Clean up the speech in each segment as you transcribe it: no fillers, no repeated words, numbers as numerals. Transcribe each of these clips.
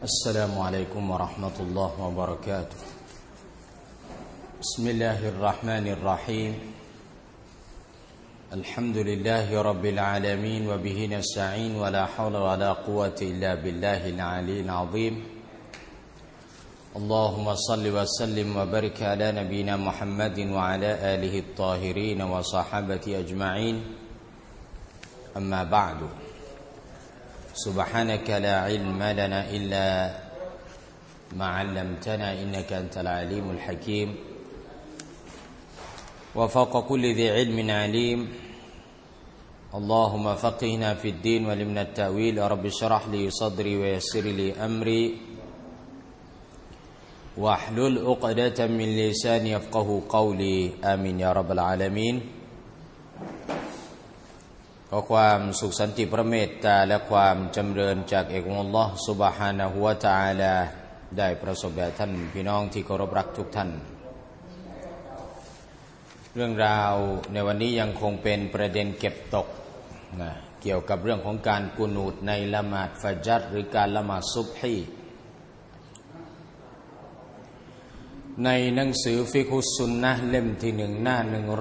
السلام عليكم ورحمة الله وبركاته بسم الله الرحمن الرحيم الحمد لله رب العالمين وبه نستعين ولا حول ولا قوة إلا بالله العلي العظيم اللهم صل وسلم وبارك على نبينا محمد وعلى آله الطاهرين وصحابته أجمعين أما بعد سبحانك لا علم لنا إلا ما علمتنا إنك أنت العليم الحكيم وفوق كل ذي علم عليم اللهم فقهنا في الدين وعلمنا التأويل رب اشرح لي صدري ويسر لي أمري واحلل عقدة من لساني يفقهوا قولي آمين يا رب العالمينขอความสุขสันติพระเมตตาและความจำเริญจากเอกองค์อัลเลาะห์ซุบฮานะฮูวะตะอาลาได้ประสบแด่ท่านพี่น้องที่เคารพรักทุกท่านเรื่องราวในวันนี้ยังคงเป็นประเด็นเก็บตกเกี่ยวกับเรื่องของการกุนูตในละหมาดฟัจรหรือการละหมาดซุบฮีในหนังสือฟิกฮุสซุนนะห์เล่มที่1หน้า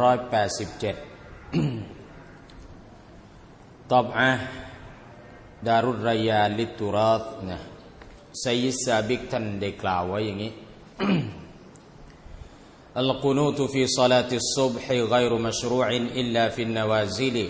187ตอบอะดารุรรยาลิตุราธนะไซยิดซาบิกท่านได้กล่าวไว้อย่างนี้ อัลกุนูตฟีศอลาติศซุบฮิฆอยรุมัชรูอินอิลลาฟินนวาซิล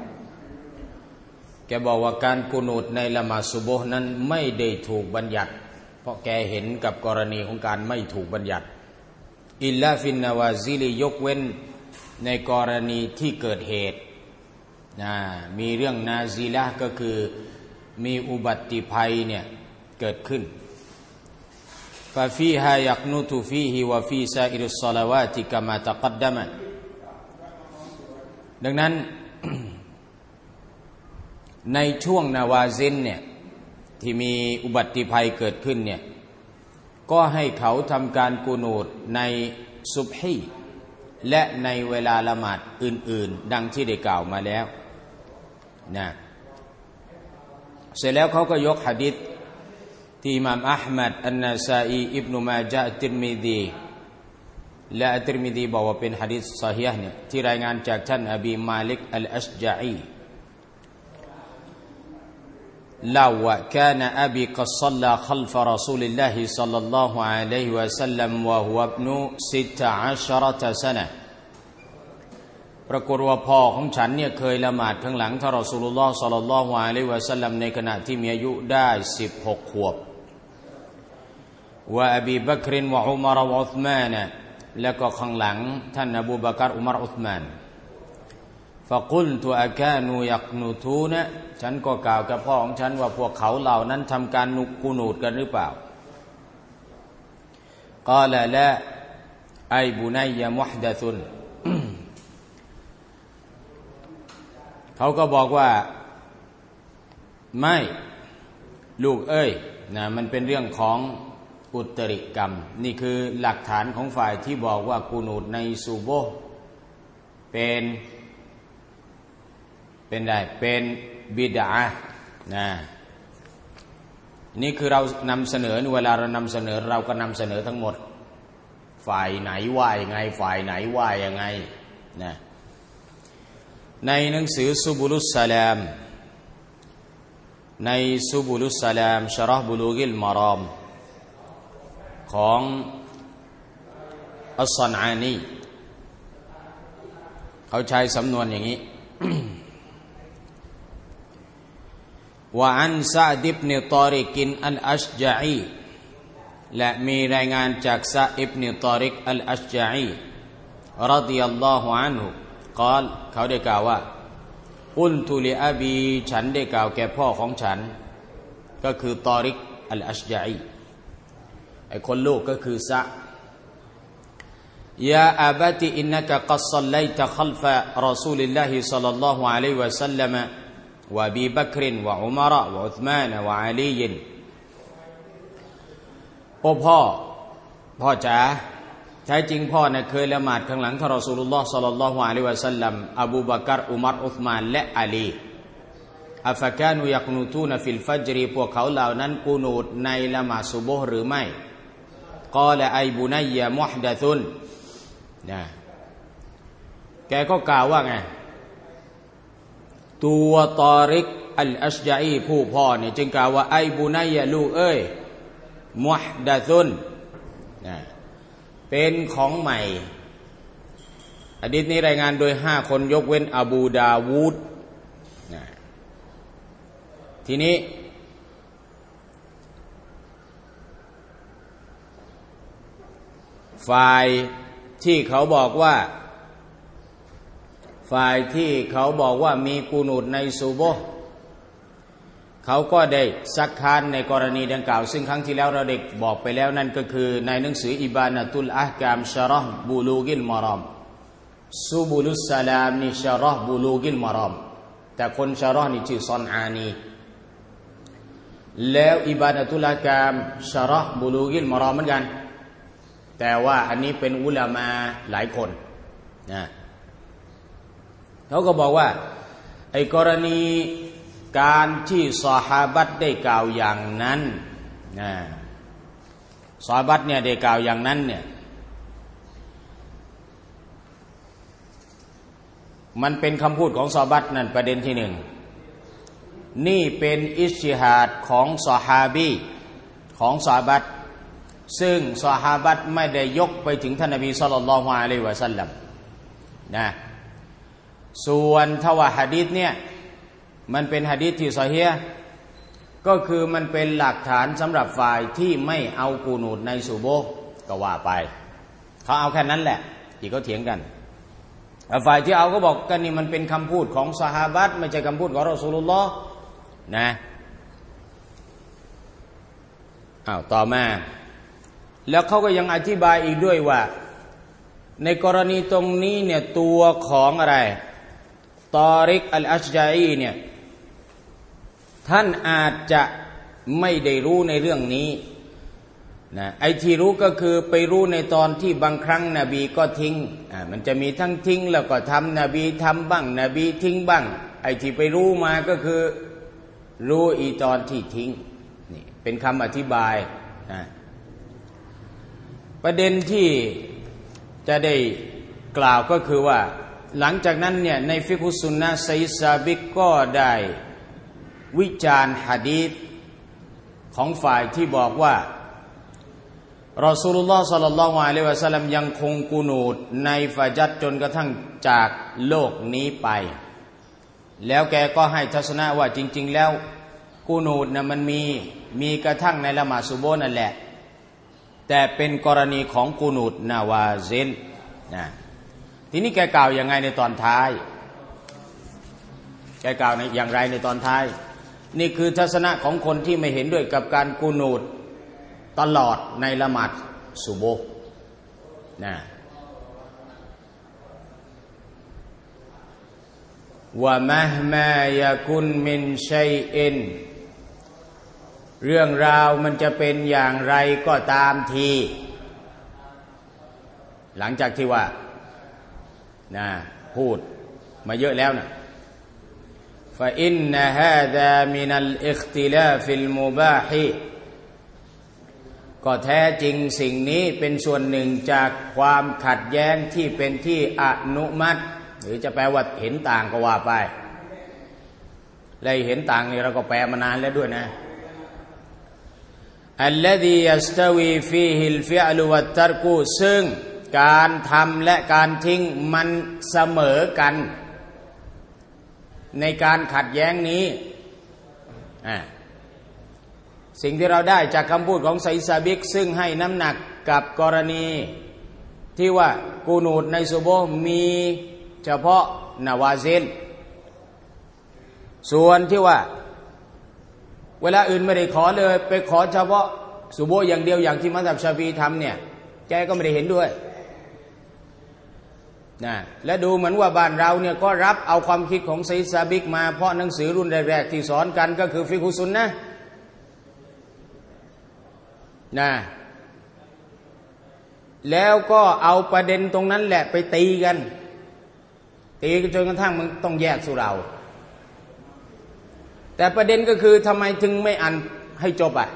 แกบอกว่าการกุนูตในละหมาดซุบฮ์นั้นไม่ได้ถูกบัญญัติเพราะแกเห็นกับกรณีของการไม่ถูกบัญญัติอิลลาฟินนวาซิลยกเว้นในกรณีที่เกิดเหตุมีเรื่องนาซีละก็คือมีอุบัติภัยเนี่ยเกิดขึ้นฟาฟีฮายักนุตุฟีฮิวะฟีซาอิรุสศอลาวาติกะมาตะกัดดะมะดังนั้น ในช่วงนาวาซินเนี่ยที่มีอุบัติภัยเกิดขึ้นเนี่ยก็ให้เขาทำการกุนูตในซุบฮีและในเวลาละหมาดอื่นๆดังที่ได้กล่าวมาแล้วนะเสร็จแล้วเขาก็ยกหะดีษที่อิหม่ามอะห์มัดอันนาซาอีอิบนุมาญะฮ์ติรมิซีและติรมิซีบอกว่าเป็นหะดีษซอฮีฮ์เนี่ยที่รายงานจากท่านอบีมาลิกอัลอัชญะอีเล่าว่า كان أبي قد صلى خلف رسول الله صلى الله عليه وسلم وهو ابن 16 سنة ปรากฏว่าพ่อของฉันเนี่ยเคยละหมาดข้างหลังท่านรอซูลุลลอฮ์ศ็อลลัลลอฮุอะลัยฮิวะซัลลัมในขณะที่มีอายุได้16ขวบว่าอบีบักรวะอุมารวะอุษมานแล้วก็ข้างหลังท่านอบูบักรอุมารอุษมานฟะกุลตุอะกานูยักนูตูนะฉันก็กล่าวกับพ่อของฉันว่าพวกเขาเหล่านั้นทำการกุนูตกันหรือเปล่ากาละละไอบุนัยมุฮดะซุนเขาก็บอกว่าไม่ลูกเอ้ยนะมันเป็นเรื่องของอุตริกรรมนี่คือหลักฐานของฝ่ายที่บอกว่ากุนูตในซุบฮ์เป็นได้เป็นบิดอะห์นะนี่คือเรานำเสนอเวลาเรานำเสนอเราก็นำเสนอทั้งหมดฝ่ายไหนว่ายังไงฝ่ายไหนว่ายังไงนะในหนังสือซุบุลุสสลามในซุบุลุสสลามชะเราะห์บุลูกิลมารอมของอัศศอนอานีเขาใช้สำนวนอย่างนี้ ว่าอันซะดิบเนตอริกินอัลอัชญะอีและมีรายงานจากซะอิบเนตอริกอัลอัชญะอีรอฎิยัลลอฮุอันฮุกล่าวเขาได้กล่าวว่าอุลตุลิอาบีฉันได้กล่าวแก่พ่อของฉันก็คือตอริกอัลอัชญะอีไอ้คนลูกก็คือซะยาอาบะติอินนะกะกัศศ็อลลัยตะคัลฟะรอซูลิลลาฮิศ็อลลัลลอฮุอะลัยฮิวะซัลลัมวะอบีบักรวะอุมารวะอุษมานวะอาลีโอ้พ่อจ๋าแท้จริงพ่อเนี่ยเคยละหมาดข้างหลังท่านรอซูลุลลอฮ์ศ็อลลัลลอฮุอะลัยฮิวะซัลลัมอบูบักรอุมัรอุษมานและอาลีอัฟกานุยักนูตูนฟิลฟัจรีพวกเขาเหล่านั้นกูนูดในละหมาดซุบฮ์หรือไม่กอละไอบุนัยยะมุฮดะซุนนะแกก็กล่าวว่าไงตัวตอริกอัลอัชญะอีผู้พ่อเนี่ยจึงกล่าวว่าไอบุนัยยะลูกเอ้ยมุฮดะซุนนะเป็นของใหม่หะดีษนี้รายงานโดย5คนยกเว้นอบูดาวูดนะทีนี้ฝ่ายที่เขาบอกว่ามีกูนูดในซุบฮ์เขาก็ได้ซักค้านในกรณีดังกล่าวซึ่งครั้งที่แล้วเราได้บอกไปแล้วนั่นก็คือในหนังสืออิบานะตุลอะห์กามชะเราะห์บุลูกิลมารอมซุบุลุสสลามนี่ชะเราะห์บุลูกิลมารอมแต่คนชะเราะห์นี่ชื่อซอนอานีแล้วอิบานะตุลอะห์กามชะเราะห์บุลูกิลมารอมเหมือนกันแต่ว่าอันนี้เป็นอุลามะหลายคนนะเขาก็บอกว่าไอ้กรณีการที่ซอฮาบะห์ได้กล่าวอย่างนั้นนะซอฮาบะห์เนี่ยได้กล่าวอย่างนั้นเนี่ยมันเป็นคำพูดของซอฮาบะห์นั่นประเด็นที่หนึ่งนี่เป็นอิจติฮาดของซอฮาบีของซอฮาบะห์ซึ่งซอฮาบะห์ไม่ได้ยกไปถึงท่านนบีศ็อลลัลลอฮุอะลัยฮิวะซัลลัมนะส่วนทว่าหะดีษเนี่ยมันเป็นหะดีษที่ซอฮีฮ์ก็คือมันเป็นหลักฐานสำหรับฝ่ายที่ไม่เอากูนูดในซุบฮ์ก็ว่าไปเขาเอาแค่นั้นแหละที่เขาเถียงกันฝ่ายที่เอาก็บอกกันนี่มันเป็นคำพูดของซอฮาบะห์ไม่ใช่คำพูดของรอซูลุลลอฮ์นะต่อมาแล้วเขาก็ยังอธิบายอีกด้วยว่าในกรณีตรงนี้เนี่ยตัวของอะไรตอริกอัลอัชญะอีเนี่ยท่านอาจจะไม่ได้รู้ในเรื่องนี้นะไอ้ที่รู้ก็คือไปรู้ในตอนที่บางครั้งนบีก็ทิ้งมันจะมีทั้งทิ้งแล้วก็ทำนบีทำบ้างนบีทิ้งบ้างไอ้ที่ไปรู้มาก็คือรู้อีตอนที่ทิ้งนี่เป็นคำอธิบายนะประเด็นที่จะได้กล่าวก็คือว่าหลังจากนั้นเนี่ยในฟิกฮุสซุนนะห์ซัยยิดซาบิกก็ได้วิจารณ์หะดีษของฝ่ายที่บอกว่ารอซูลุลลอฮ์ศ็อลลัลลอฮุอะลัยฮิวะซัลลัมยังคงกุนูตในฟะญัรจนกระทั่งจากโลกนี้ไปแล้วแกก็ให้ทัศนะว่าจริงๆแล้วกุนูตนะมันมีกระทั่งในละหมาดซุบฮ์นั่นแหละแต่เป็นกรณีของกุนูตนาวาซิลนะทีนี้แกกล่าวอย่างไงในตอนท้ายแกกล่าวในอย่างไรในตอนท้ายนี่คือทัศนะของคนที่ไม่เห็นด้วยกับการกุนูตตลอดในละหมาดซุบฮ์นะวะมะฮ์มายะกุนมินชัยอินเรื่องราวมันจะเป็นอย่างไรก็ตามทีหลังจากที่ว่าพูดมาเยอะแล้วนะฟะอินนะฮาซามินัลอิคติลาฟิลมุบาฮิก็แท้จริงสิ่งนี้เป็นส่วนหนึ่งจากความขัดแย้งที่เป็นที่อนุมัติหรือจะแปลว่าเห็นต่างก็ว่าไปเลยเห็นต่างนี่เราก็แปลมานานแล้วด้วยนะอัลลซียัสตะวีฟีฮิลฟิอลุวัตตัรกุซึ่งการทำและการทิ้งมันเสมอกันในการขัดแย้งนี้สิ่งที่เราได้จากคำพูดของไซซาบิกซึ่งให้น้ำหนักกับกรณีที่ว่ากูนูตในซุบฮ์มีเฉพาะนาวาซิลส่วนที่ว่าเวลาอื่นไม่ได้ขอเลยไปขอเฉพาะซุบฮ์อย่างเดียวอย่างที่มัซฮับชาฟีอีทำเนี่ยแกก็ไม่ได้เห็นด้วยนะและดูเหมือนว่าบ้านเราเนี่ยก็รับเอาความคิดของไซซาบิกมาเพราะหนังสือรุ่นแรกๆที่สอนกันก็คือฟิกฮุสซุนนะห์นะแล้วก็เอาประเด็นตรงนั้นแหละไปตีกันจนกระทั่งมันต้องแยกสุเราแต่ประเด็นก็คือทำไมถึงไม่อ่านให้จบอ่ะ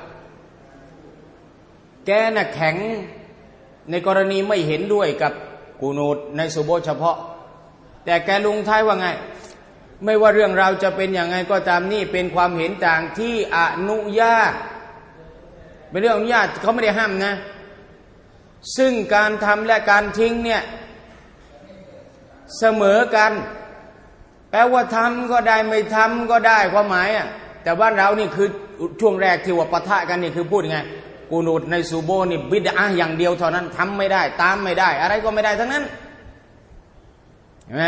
แกน่ะแข็งในกรณีไม่เห็นด้วยกับกูนูตในซุโบฮ์เฉพาะแต่แกลงท้ายว่าไงไม่ว่าเรื่องราวจะเป็นอย่างไงก็ตามนี่เป็นความเห็นต่างที่อนุญาตเป็นเรื่องอนุญาตเขาไม่ได้ห้ามนะซึ่งการทำและการทิ้งเนี่ยเสมอกันแปลว่าทำก็ได้ไม่ทำก็ได้ความหมายอ่ะแต่บ้านเรานี่คือช่วงแรกที่ว่าปะทะกันนี่คือพูดยังไงกูนูตในซุโบฮ์นี่บิดอะห์อย่างเดียวเท่านั้นทำไม่ได้ตามไม่ได้อะไรก็ไม่ได้ทั้งนั้นเห็นไหม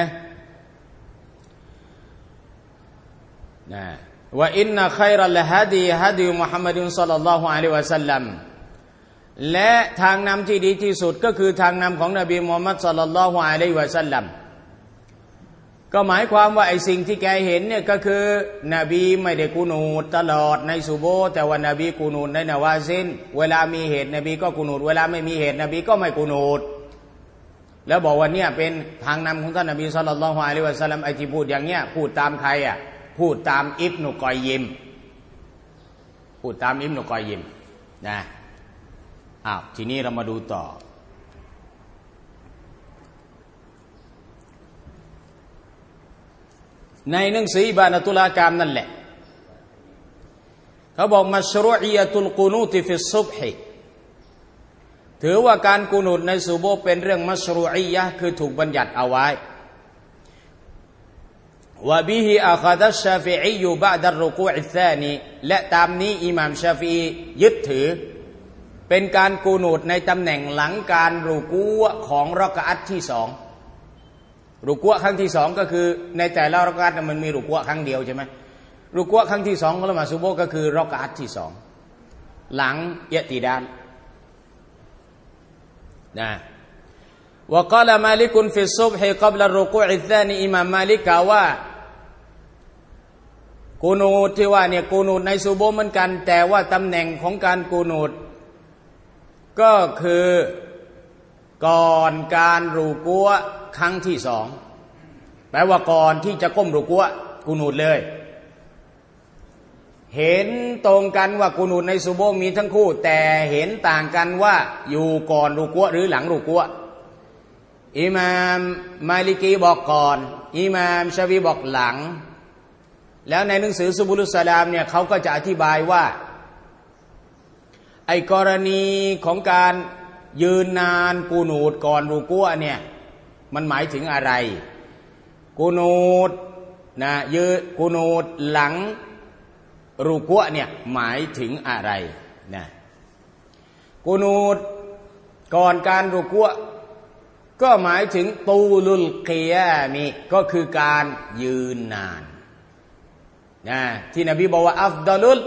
นะว่าอินนะคัยรัลฮะดีฮะดีมุฮัมมัดศ็อลลัลลอฮุอะลัยฮิวะซัลลัมและทางนำที่ดีที่สุดก็คือทางนำของนบีมุฮัมมัดศ็อลลัลลอฮุอะลัยฮิวะซัลลัมก็หมายความว่าไอ้สิ่งที่แกเห็นเนี่ยก็คือนบีไม่ได้กูนูตตลอดในซุโบฮ์แต่ว่านบีกูนูตในนาวาซิลเวลามีเหตุนบีก็กูนูตเวลาไม่มีเหตุนบีก็ไม่กูนูตแล้วบอกว่าเนี่ยเป็นทางนำของท่านนบีศ็อลลัลลอฮุอะลัยฮิวะซัลลัมไอ้ที่พูดอย่างเงี้ยพูดตามใครอ่ะพูดตามอิบนุกอยยิมพูดตามอิบนุกอยยิมนะทีนี้เรามาดูต่อในหนังสืออิบานะตุลอากามนั่นแหละเขาบอกมัชรูอิยะตุลกุนูตฟิศซุบฮิถือว่าการกุนูตในซุโบฮ์เป็นเรื่องมัชรูอิยะห์คือถูกบัญญัติเอาไว้วะบิฮิอะคอดัชชาฟิอียบะดัรรุกูอิซซานีและตามนี้อิหม่ามชาฟิอียึดถือเป็นการกูนูตในตำแหน่งหลังการรุกูอ์ของรอกะอัตที่สองรุกูอ์ครั้งที่สองก็คือในแต่ละรอกะอัตมันมีรุกูอ์ครั้งเดียวใช่ไหมรุกูอ์ครั้งที่สองของละหมาดซุโบฮ์ก็คือรอกะอัตที่สองหลังอิอ์ติดาลนะวะกาลมาลิกุนฟิศซุบฮิกับละรุกูอ์อิซซานีอิหม่ามมาลิกกล่าวว่ากูนูตที่ว่าเนี่ยกูนูตในซุโบฮ์เหมือนกันแต่ว่าตำแหน่งของการกูนูตก็คือก่อนการรุกูอ์ครั้งที่สองแปลว่าก่อนที่จะก้มรุกูอ์กูนูตเลยเห็นตรงกันว่ากูนูตในซุโบฮ์มีทั้งคู่แต่เห็นต่างกันว่าอยู่ก่อนรุกูอ์หรือหลังรุกูอ์อิหม่ามมาลิกีบอกก่อนอิหม่ามชาฟีบอกหลังแล้วในหนังสือซุบุลุสสลามเนี่ยเขาก็จะอธิบายว่าไอ้กรณีของการยืนนานกูนูตก่อนรุกูอ์เนี่ยมันหมายถึงอะไรกูนูตนะยืนกูนูตหลังรุกูอ์เนี่ยหมายถึงอะไรนะกูนูตก่อนการรุกูอ์ก็หมายถึงตูลุลกิยามีก็คือการยืนนานนะที่นบีบอกว่าอัฟฎอลุล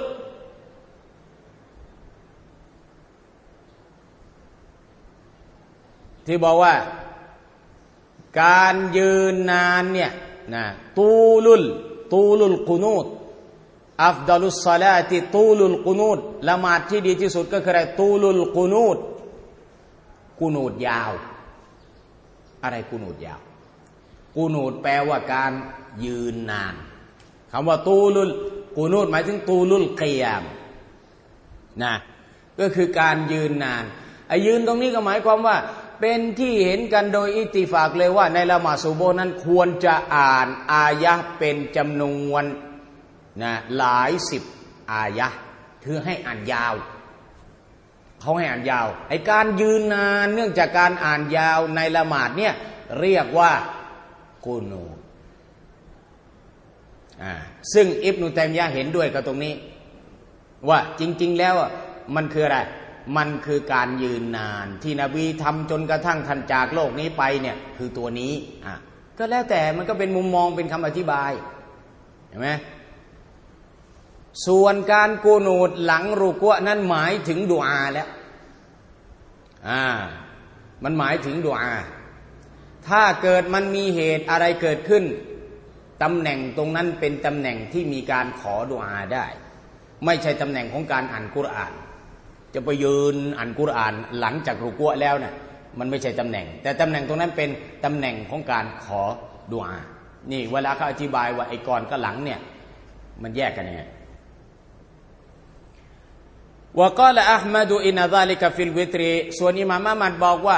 ที่บอกว่าการยืนนานเนี่ยนะตูลุลกุนูตอัฟฎอลุศศอลาติตูลุลกุนูตละหมาดที่ดีที่สุดก็คืออะไรตูลุลกุนูตกุนูตยาวอะไรกุนูตยาวกุนูตแปลว่าการยืนนานคำว่าตูลุลกุนูตหมายถึงตูลุลกิยามนะก็คือการยืนนานไอ้ยืนตรงนี้ก็หมายความว่าเป็นที่เห็นกันโดยอิตติฟากเลยว่าในละหมาดซุโบฮ์นั้นควรจะอ่านอายะห์เป็นจำนวนนะหลายสิบอายะห์ถือให้อ่านยาวเขาให้อ่านยาวไอ้การยืนนานเนื่องจากการอ่านยาวในละหมาดเนี่ยเรียกว่ากุนูตซึ่งอิบนุตัยมียะห์เห็นด้วยกับตรงนี้ว่าจริงๆแล้วมันคืออะไรมันคือการยืนนานที่นบีทำจนกระทั่งท่านจากโลกนี้ไปเนี่ยคือตัวนี้ก็แล้วแต่มันก็เป็นมุมมองเป็นคำอธิบายเห็นไหมส่วนการกูนูตหลังรุกูอ์นั้นหมายถึงดุอาแล้วมันหมายถึงดุอาถ้าเกิดมันมีเหตุอะไรเกิดขึ้นตำแหน่งตรงนั้นเป็นตำแหน่งที่มีการขอดุอาได้ไม่ใช่ตำแหน่งของการอ่านกุรอานจะไปยืนอ่านกุรอานหลังจากรุกูอ์แล้วเนี่ยมันไม่ใช่ตำแหน่งแต่ตำแหน่งตรงนั้นเป็นตำแหน่งของการขอดุอานี่เวลาเขาอธิบายว่าไอ้ก่อนกับหลังเนี่ยมันแยกกันยังไงวะกาลอะห์มัดอินนะซาลิกะฟิลวิตรีส่วนอิหม่ามอะห์มัดบอกว่า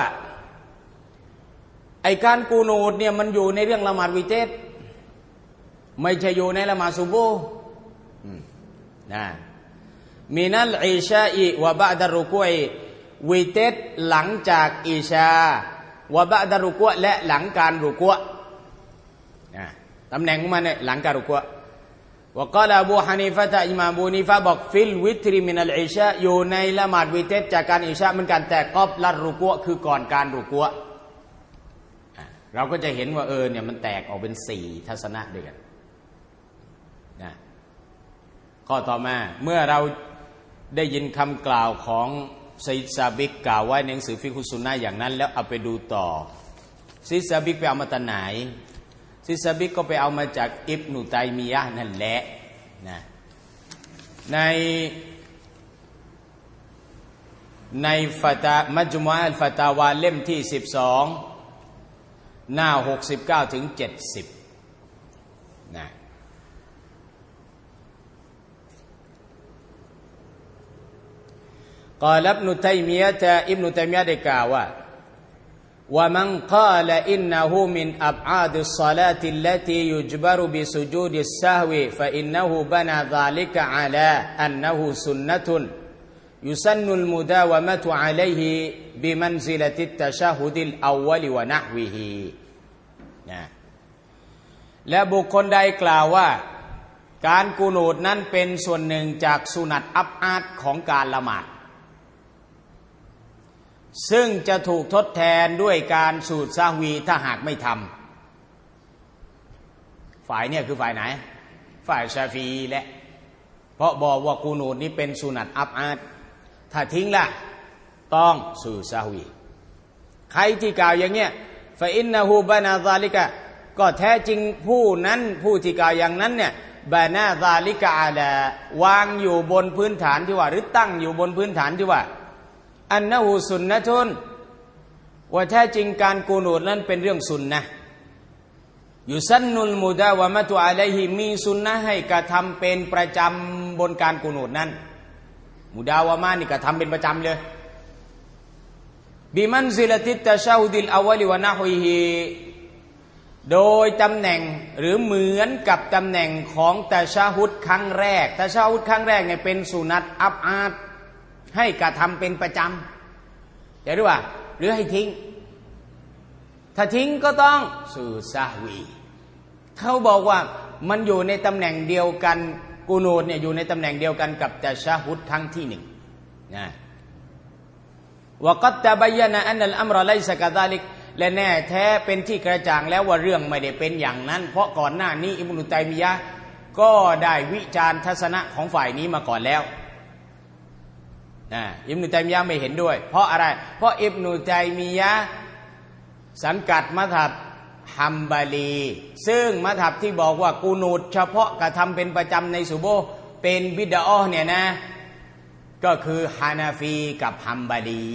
ไอการกูนูดเนี่ยมันอยู่ในเรื่องละหมาดวิเตรไม่ใช่อยู่ในละหมาดซุบฮ์นะมินัลอิชาอิวะบะดะรุกูอวิเตรหลังจากอิชาวะบะดะรุกูอและหลังการรุกูอตำแหน่งของมันเนี่ยหลังการรุกูอวะกาลอบูฮานีฟะฮ์อิหม่ามอบูฮานีฟะฮ์บอกฟิลวิตรมินัลอิชาอยู่ในละหมาดวิเตรจากการอิชาเหมือนกันแต่กอบละรุกูอคือก่อนการรุกูอเราก็จะเห็นว่าเนี่ยมันแตกออกเป็น4ทัศนะด้วยกันนะข้อต่อมาเมื่อเราได้ยินคำกล่าวของซัยยิดซาบิกกล่าวไว้ในหนังสือฟิกฮุสซุนนะห์อย่างนั้นแล้วเอาไปดูต่อซัยยิดซาบิกไปเอามาจากไหนซัยยิดซาบิกก็ไปเอามาจากอิบนุตัยมียะห์นั่นแหละนะในฟะตามัจมุอะห์อัลฟะตาวาเล่มที่12หน้า69ถึง70นะกล่าวอิบนุตัยมียะห์ได้กล่าวว่าว่ามันกล่าวอินนะฮูมินอับอาดิศศอลาติลลตียุจบรบิสุจูดิศซะฮวีฟะอินนะฮูบะนาซาลิกะอะลาอันนะฮูซุนนะตุนยุซันนุลมุดาวะมะตุอะลัยฮิบิมันซิละติตตะชะฮุดิลอวัลวะนะฮวิฮินะและบุคคลใดกล่าวว่าการกุนูตนั้นเป็นส่วนหนึ่งจากสุนัตอับอาดของการละหมาดซึ่งจะถูกทดแทนด้วยการสูดซะฮวีถ้าหากไม่ทำฝ่ายเนี่ยคือฝ่ายไหนฝ่ายชาฟีอีแหละเพราะบอกว่ากุนูตนี้เป็นสุนัตอับอาดถ้าทิ้งละต้องสูดซะฮวีใครที่กล่าวอย่างเงี้ยฟะอินนะฮูบะนาซาลิกะก็แท้จริงผู้ที่กล่าวอย่างนั้นเนี่ยบะนาซาลิกะอะลาวางอยู่บนพื้นฐานที่ว่าหรือตั้งอยู่บนพื้นฐานที่ว่าอันนะฮูซุนนะตุนว่าแท้จริงการกูนูตนั้นเป็นเรื่องสุนนะยุซันนุลมุดาวะมะตุอะลัยฮิมีสุนนะให้กระทำเป็นประจำบนการกูนูตนั้นมุดาวะมะนี่กระทำเป็นประจำเลยบิมันซิละติตตะชะฮุดิลอวัลวะนะฮุฮิโดยตำแหน่งหรือเหมือนกับตำแหน่งของตะชะฮุดครั้งแรกตะชะฮุดครั้งแรกเนี่ยเป็นสุนัตอับอาดให้กระทำเป็นประจำแต่ด้วยว่าหรือให้ทิ้งถ้าทิ้งก็ต้องสูดซะฮวีเขาบอกว่ามันอยู่ในตำแหน่งเดียวกันกูนูตเนี่ยอยู่ในตำแหน่งเดียวกันกับตะชะฮุดครั้งที่1นะวะกัตตะบัยนะอันนัลอัมรอไลซะกะซาลิกและแน่แท้เป็นที่กระจ่างแล้วว่าเรื่องไม่ได้เป็นอย่างนั้นเพราะก่อนหน้านี้อิบนุตัยมียะห์ก็ได้วิจารณ์ทัศนะของฝ่ายนี้มาก่อนแล้วอิบนุตัยมียะห์ไม่เห็นด้วยเพราะอะไรเพราะอิบนุตัยมียะห์สังกัดมัซฮับฮัมบาลีซึ่งมัซฮับที่บอกว่ากูนูตเฉพาะกระทำเป็นประจำในซุบฮ์เป็นบิดอะห์เนี่ยนะก็คือฮานาฟีกับฮัมบาลี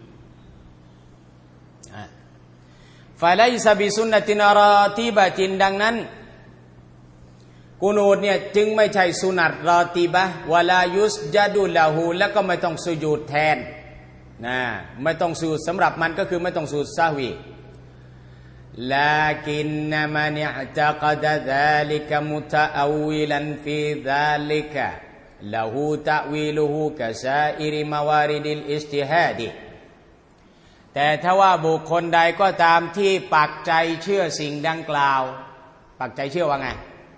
ฟะไลซะบิซุนนะตินรอติบะตินดังนั้นกูนูตเนี่ยจึงไม่ใช่สุนัตรอติบะวะลายุสญะดุละฮูแล้วก็ไม่ต้องสุญูดแทนนะไม่ต้องสุญูดสำหรับมันก็คือไม่ต้องสุญูดซะฮวีลากินนะมันอิอ์ตะกะดะซาลิกะมุตะอวิลันฟีซาลิกะละฮูตะวีลุฮูกะซาอิริมาวาริดิลอิจติฮาดแต่ถ้าว่าบุคคลใดก็ตามที่ปักใจเชื่อสิ่งดังกล่าวปักใจเชื่อว่าไง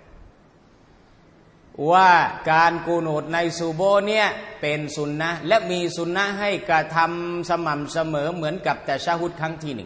ว่าการกูนูตในซุบฮ์เนี่ยเป็นสุนนะห์และมีสุนนะห์ให้กระทำสม่ำเสมอเหมือนกับตะชะฮุดครั้งที่1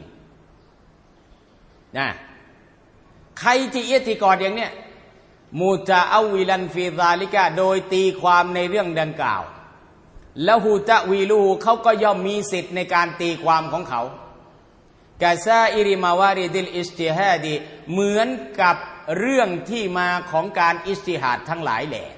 นะใครที่อิติกอดอย่างเนี้ยมุตะอวิลันฟีซาลิกะโดยตีความในเรื่องดังกล่าวแล้วฮูตะวีลูเขาก็ย่อมมีสิทธิ์ในการตีความของเขากะซาอิริมาวาริดิลอิจติฮาดีเหมือนกับเรื่องที่มาของการอิจติฮาดทั้งหลายแหละ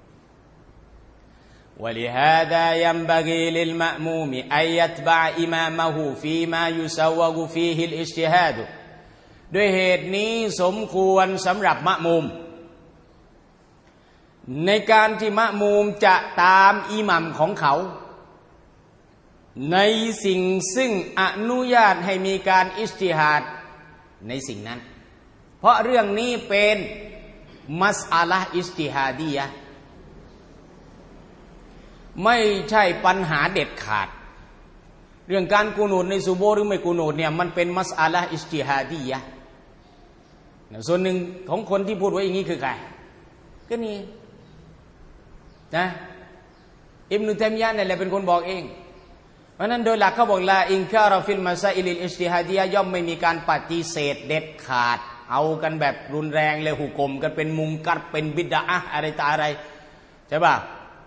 วะลิฮาดายัมบะกีลิลมะมูมิอัยยัตบะอิมามะฮูฟีมายุซาวะกุฟีฮิลอิจติฮาดด้วยเหตุนี้สมควรสำหรับมะมูมในการที่มะมูมจะตามอิหมัมของเขาในสิ่งซึ่งอนุญาตให้มีการอิจติฮาดในสิ่งนั้นเพราะเรื่องนี้เป็นมัสอะละห์อิจติฮาดียะห์ไม่ใช่ปัญหาเด็ดขาดเรื่องการกุนูตในซุโบหรือไม่กุนูตเนี่ยมันเป็นมัสอะละห์อิจติฮาดียะห์ส่วนหนึ่งของคนที่พูดไว้อย่างนี้คือใครก็นี่นะอิบนุตัยมียะห์นี่แหละเป็นคนบอกเองเพราะนั้นโดยหลักเขาบอกลาอินคาราฟิลมาซาอิลิลอิจติฮาดียะห์ย่อมไม่มีการปฏิเสธเด็ดขาดเอากันแบบรุนแรงเลยหุกมกันเป็นมุงกัรเป็นบิดอะห์อะไรต่ออะไรใช่ป่ะ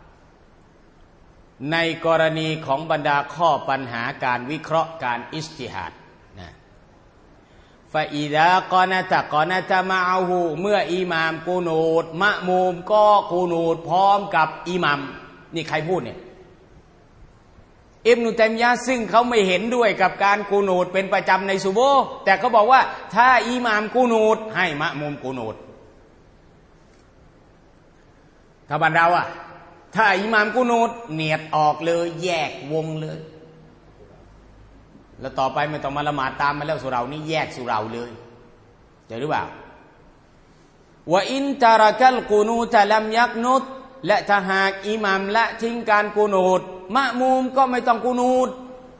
ในกรณีของบรรดาข้อปัญหาการวิเคราะห์การอิจติฮาดนะฟาอิดะกอนะตะมะอะฮูเมื่ออิหม่ามกุนูตมะมูมก็กุนูตพร้อมกับอิหม่ามนี่ใครพูดเนี่ยอิบนุตัยมียะห์ซึ่งเขาไม่เห็นด้วยกับการกุนูตเป็นประจำในซุโบฮ์แต่เขาบอกว่าถ้าอิหม่ามกุนูตให้มะมูมกุนูตถ้าบ้านเราอะถ้าอิหม่ามกุนูตเนียดออกเลยแยกวงเลยแล้วต่อไปไม่ต้องมาละหมาดตามมาแล้วสุเรานี่แยกสุเราเลยเจอหรือเปล่าวะอินตะรกัลกุนูตะลัมยักนุตและถ้าหากอิหม่ามละทิ้งการกุนูตมะมูมก็ไม่ต้องกุนูต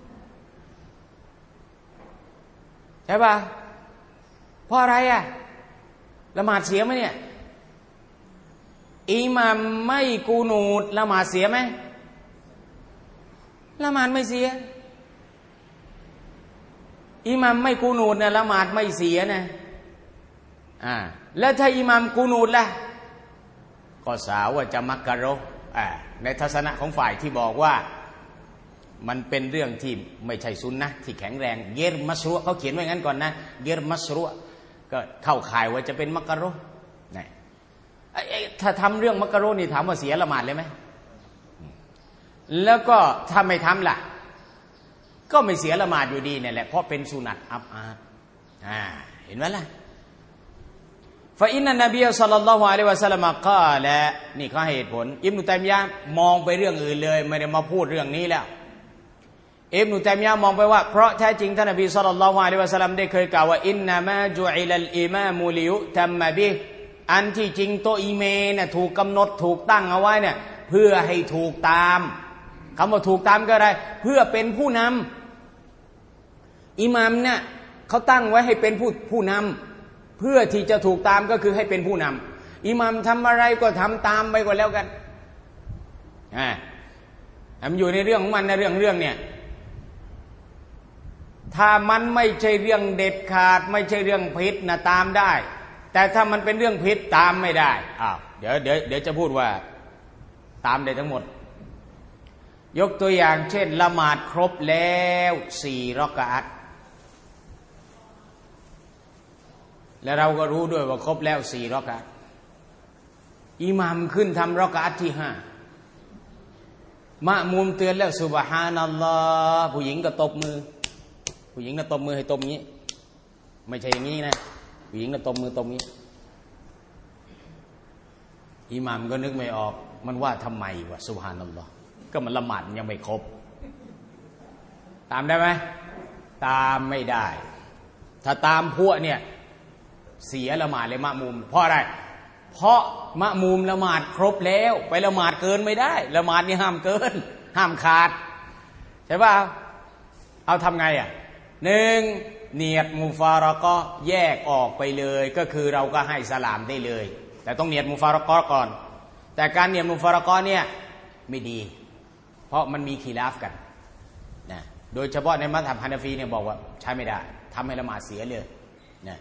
ใช่ป่ะเพราะอะไรอะละหมาดเสียไหมเนี่ยอิหม่ามไม่กุนูตละหมาดเสียไหมละหมาดไม่เสียอิหม่ามไม่กุนูตเนี่ยละหมาดไม่เสียนะแล้วถ้าอิหม่ามกุนูตล่ะก็สาวว่าจะมักกะโรในทัศนะของฝ่ายที่บอกว่ามันเป็นเรื่องที่ไม่ใช่ซุนนะห์ที่แข็งแรงเยรมัชรุเขาเขียนไว้งั้นก่อนนะเยรมัชรุก็เข้าข่ายว่าจะเป็นมักกะโรนี่ถ้าทำเรื่องมักกะโรนี่ถามว่าเสียละหมาดเลยไหมแล้วก็ถ้าไม่ทำล่ะก็ไม่เสียละหมาดอยู่ดีเนี่ยแหละเพราะเป็นสุนัตอับอาดเห็นไหมล่ะฟาอินนันนบีศ็อลลัลลอฮุอะลัยฮิวะซัลลัมกล่าวและนี่เขาให้เหตุผลอิบนุตัยมียะห์มองไปเรื่องอื่นเลยไม่ได้มาพูดเรื่องนี้แล้วอิบนุตัยมียะห์มองไปว่าเพราะแท้จริงท่านนบีศ็อลลัลลอฮุอะลัยฮิวะซัลลัมได้เคยกล่าวว่าอินนามาจุอิลัลอิมามุลิยุตัมมะบิฮิอันที่จริงโตอิเมเนี่ยถูกกำหนดถูกตั้งเอาไว้เนี่ยเพื่อให้ถูกตามคำว่าถูกตามก็อะไรเพื่อเป็นผู้นำอิหม่ามเนี่ยเขาตั้งไว้ให้เป็นผู้นำเพื่อที่จะถูกตามก็คือให้เป็นผู้นำอิหม่ามทำอะไรก็ทำตามไปก็แล้วกันมันอยู่ในเรื่องของมันในเรื่องเนี่ยถ้ามันไม่ใช่เรื่องเด็ดขาดไม่ใช่เรื่องผิดนะตามได้แต่ถ้ามันเป็นเรื่องผิดตามไม่ได้เดี๋ยวจะพูดว่าตามได้ทั้งหมดยกตัวอย่างเช่นละหมาดครบแล้ว4 รอกะอัตและเราก็รู้ด้วยว่าครบแล้ว4 รอกะอัตอิหม่ามขึ้นทำรอกะอัตที่5มะมูมเตือนแล้วซุบฮานัลลอฮ์ผู้หญิงก็ตบมือผู้หญิงก็ตบมือให้ตบงี้ไม่ใช่อย่างนี้นะผู้หญิงก็ตบมือตบงี้อิหม่ามก็นึกไม่ออกมันว่าทำไมวะซุบฮานัลลอฮ์ก็มันละหมาดยังไม่ครบตามได้ไหมตามไม่ได้ถ้าตามพวกเนี่ยเสียละหมาดเลยมะมูมเพราะอะไรเพราะมะมูมละหมาดครบแล้วไปละหมาดเกินไม่ได้ละหมาดนี่ห้ามเกินห้ามขาดใช่ป่ะเอาทำไง1เนียดมุฟารากะห์แยกออกไปเลยก็คือเราก็ให้สลามได้เลยแต่ต้องเนียดมุฟารากะห์ก่อนแต่การเนียดมุฟารากะห์เนี่ยไม่ดีเพราะมันมีขีลาฟกันนะโดยเฉพาะในมัซฮับฮานาฟีเนี่ยบอกว่าใช้ไม่ได้ทำให้ละหมาดเสียเลยนะ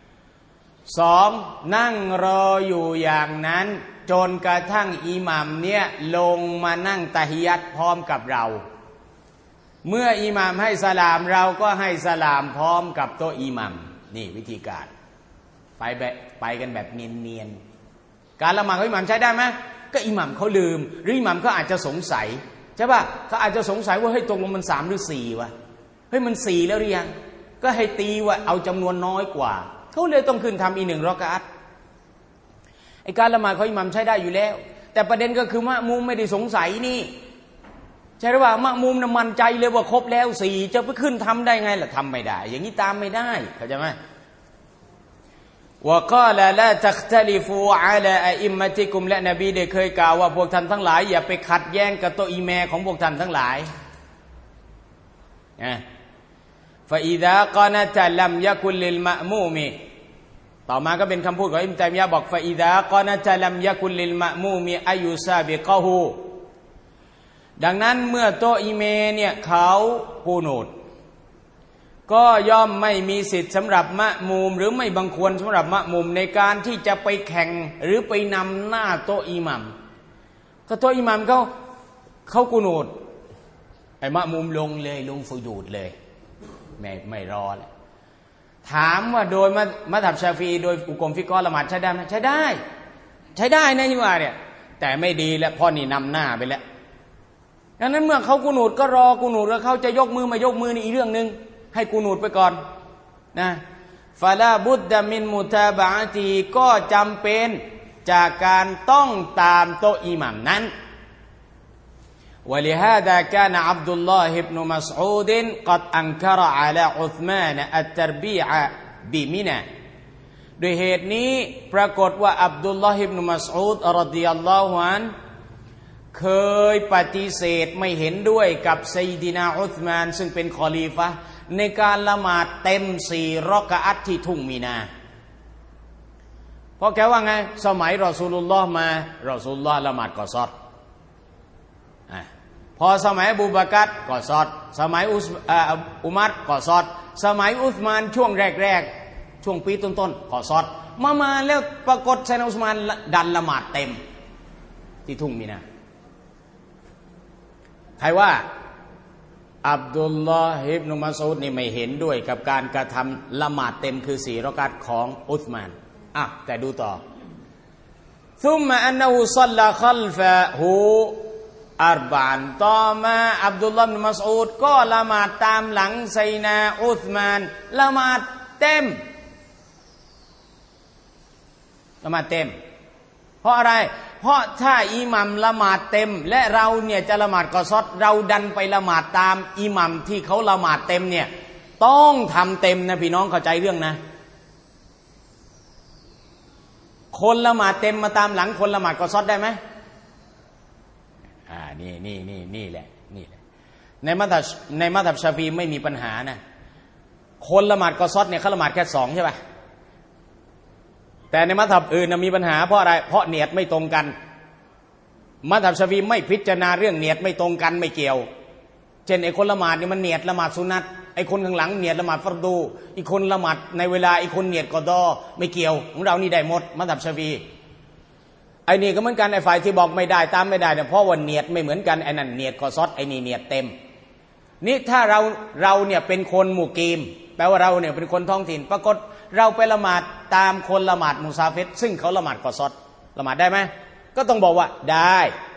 2นั่งรออยู่อย่างนั้นจนกระทั่งอิหมัมเนี่ยลงมานั่งตะฮิยัตพร้อมกับเราเมื่ออิหมัมให้สลามเราก็ให้สลามพร้อมกับโต๊ะอิหมัมนี่วิธีการไปกันแบบเนียนๆการละหมาดของอิหมัมใช้ได้ไหมก็อิหมัมเขาลืมหรืออิหมัมเขาอาจจะสงสัยใช่ป่ะเขาอาจจะสงสัยว่าเฮ้ยตกลงมัน3หรือ4วะเฮ้ยมัน4แล้วหรือยังก็ให้ตีว่าเอาจำนวนน้อยกว่าเขาเลยต้องขึ้นทำอีก1 รอกะอัตไอ้การละหมาดของอิหมัมใช้ได้อยู่แล้วแต่ประเด็นก็คือมะมูมไม่ได้สงสัยนี่ใช่หรือเปล่ามะมูมน่ะมั่นใจเลยว่าครบแล้ว4จะไปขึ้นทำได้ไงล่ะทำไม่ได้อย่างนี้ตามไม่ได้เข้าใจไหมว่าก็ละตัคตลิฟูอะลาอะอิมมะติกุมและนบีได้เคยกล่าวว่าพวกท่านทั้งหลายอย่าไปขัดแย้งกับตัวอิแมของพวกท่านทั้งหลายนะฟะอิซากานะตะลัมยะกุลลิลมะมูมิต่อมาก็เป็นคำพูดของอิบนุตัยมียะห์บอกฟะอิซากานะตะลัมยะกุลลิลมะมูมิอายุซาบิกะฮูดังนั้นเมื่อโตอิเมเนี่ยเขากูนูดก็ย่อมไม่มีสิทธิ์สำหรับมะมูมหรือไม่บังควรสำหรับมะมูมในการที่จะไปแข่งหรือไปนำหน้าโตอิหมัมก็โตอิหมัมเขากูนูดไอ้มะมูมลงเลยลงสุญูดเลยไม่รอเลยถามว่าโดยมัธยับชาฟีโดยอุกมฟิกฮ์ละหมาดใช้ได้ไหมใช้ได้นะที่ว่าเนี่ยแต่ไม่ดีแล้วพ่อนี่นำหน้าไปแล้วดังนั้นเมื่อเขากูนูดก็รอกูนูดแล้วเขาจะยกมือไม่ยกมือนี่อีกเรื่องนึงให้กูนูดไปก่อนนะฟาลาบุดดะมินมุตาบะอตีก็จำเป็นจากการต้องตามโตอิหมัมนั้นولهذا كان عبد الله بن مسعود قد أنكر على عثمان التربيع بمنى ด้วยเหตุนี้ปรากฏว่าอับดุลลอฮ์อิบนุมัสอูดรอฎิยัลลอฮุอันฮุเคยปฏิเสธไม่เห็นด้วยกับซัยยิดนาอุษมานซึ่งเป็นคอลีฟะห์ในการละหมาดเต็ม4รอกะอัตที่ทุ่งมีนาเพราะแกว่าไงสมัยรอซูลุลลอฮ์มารอซูลุลลอฮ์ละหมาดกอซอดพอสมัยอบูบะกัรก็ซอดสมัยอุมัรก็ซอดสมัยอุสมานช่วงแรกช่วงปีต้นๆก็ซอดมาแล้วปรากฏไซนาอุสมานดันละหมาดเต็มที่ทุ่งมีนาใครว่าอับดุลลอฮ์อิบนุมัสอูดนี่ไม่เห็นด้วยกับการกระทำละหมาดเต็มคือ4รอกะอัตของอุสมานแต่ดูต่อซุมมะอันนะฮูศ็อลลาคัลฟะฮูอัรบานต่อมาอับดุลลอฮ์บินมัสอูดก็ละหมาดตามหลังไซนาอุสมานละหมาดเต็มเพราะอะไรเพราะถ้าอิหมัมละหมาดเต็มและเราเนี่ยจะละหมาดกอซอดเราดันไปละหมาดตามอิหมัมที่เขาละหมาดเต็มเนี่ยต้องทำเต็มนะพี่น้องเข้าใจเรื่องนะคนละหมาดเต็มมาตามหลังคนละหมาดกอซอดได้ไหมนี่แหละในมัธยับชาฟีไม่มีปัญหานะคนละหมาดกอซอดเนี่ยเขาละหมาดแค่2ใช่ป่ะแต่ในมัธยับอื่นมีปัญหาเพราะอะไรเพราะเนียดไม่ตรงกันมัธยับชาฟีไม่พิจารณาเรื่องเนียดไม่ตรงกันไม่เกี่ยวเช่นไอ้คนละหมาดนี่มันเนียดละหมาดสุนัตไอ้คนข้างหลังเนียดละหมาดฟัรดูอีกคนละหมาดในเวลาอีกคนเนียดกอฎอไม่เกี่ยวของเรานี่ได้หมดมัธยับชาฟีไอ้นี่ก็เหมือนกันไอ้ฝ่ายที่บอกไม่ได้ตามไม่ได้เนี่ยเพราะว่าเนียดไม่เหมือนกันไอ้นั่นเนียดกอซอดไอ้นี่เนียดเต็มนี่ถ้าเราเนี่ยเป็นคนมุกีมแปลว่าเราเนี่ยเป็นคนท้องถิ่นปรากฏเราไปละหมาดตามคนละหมาดมุซาฟิรซึ่งเขาละหมาดกอซอดละหมาดได้ไหมก็ต้องบอกว่าได้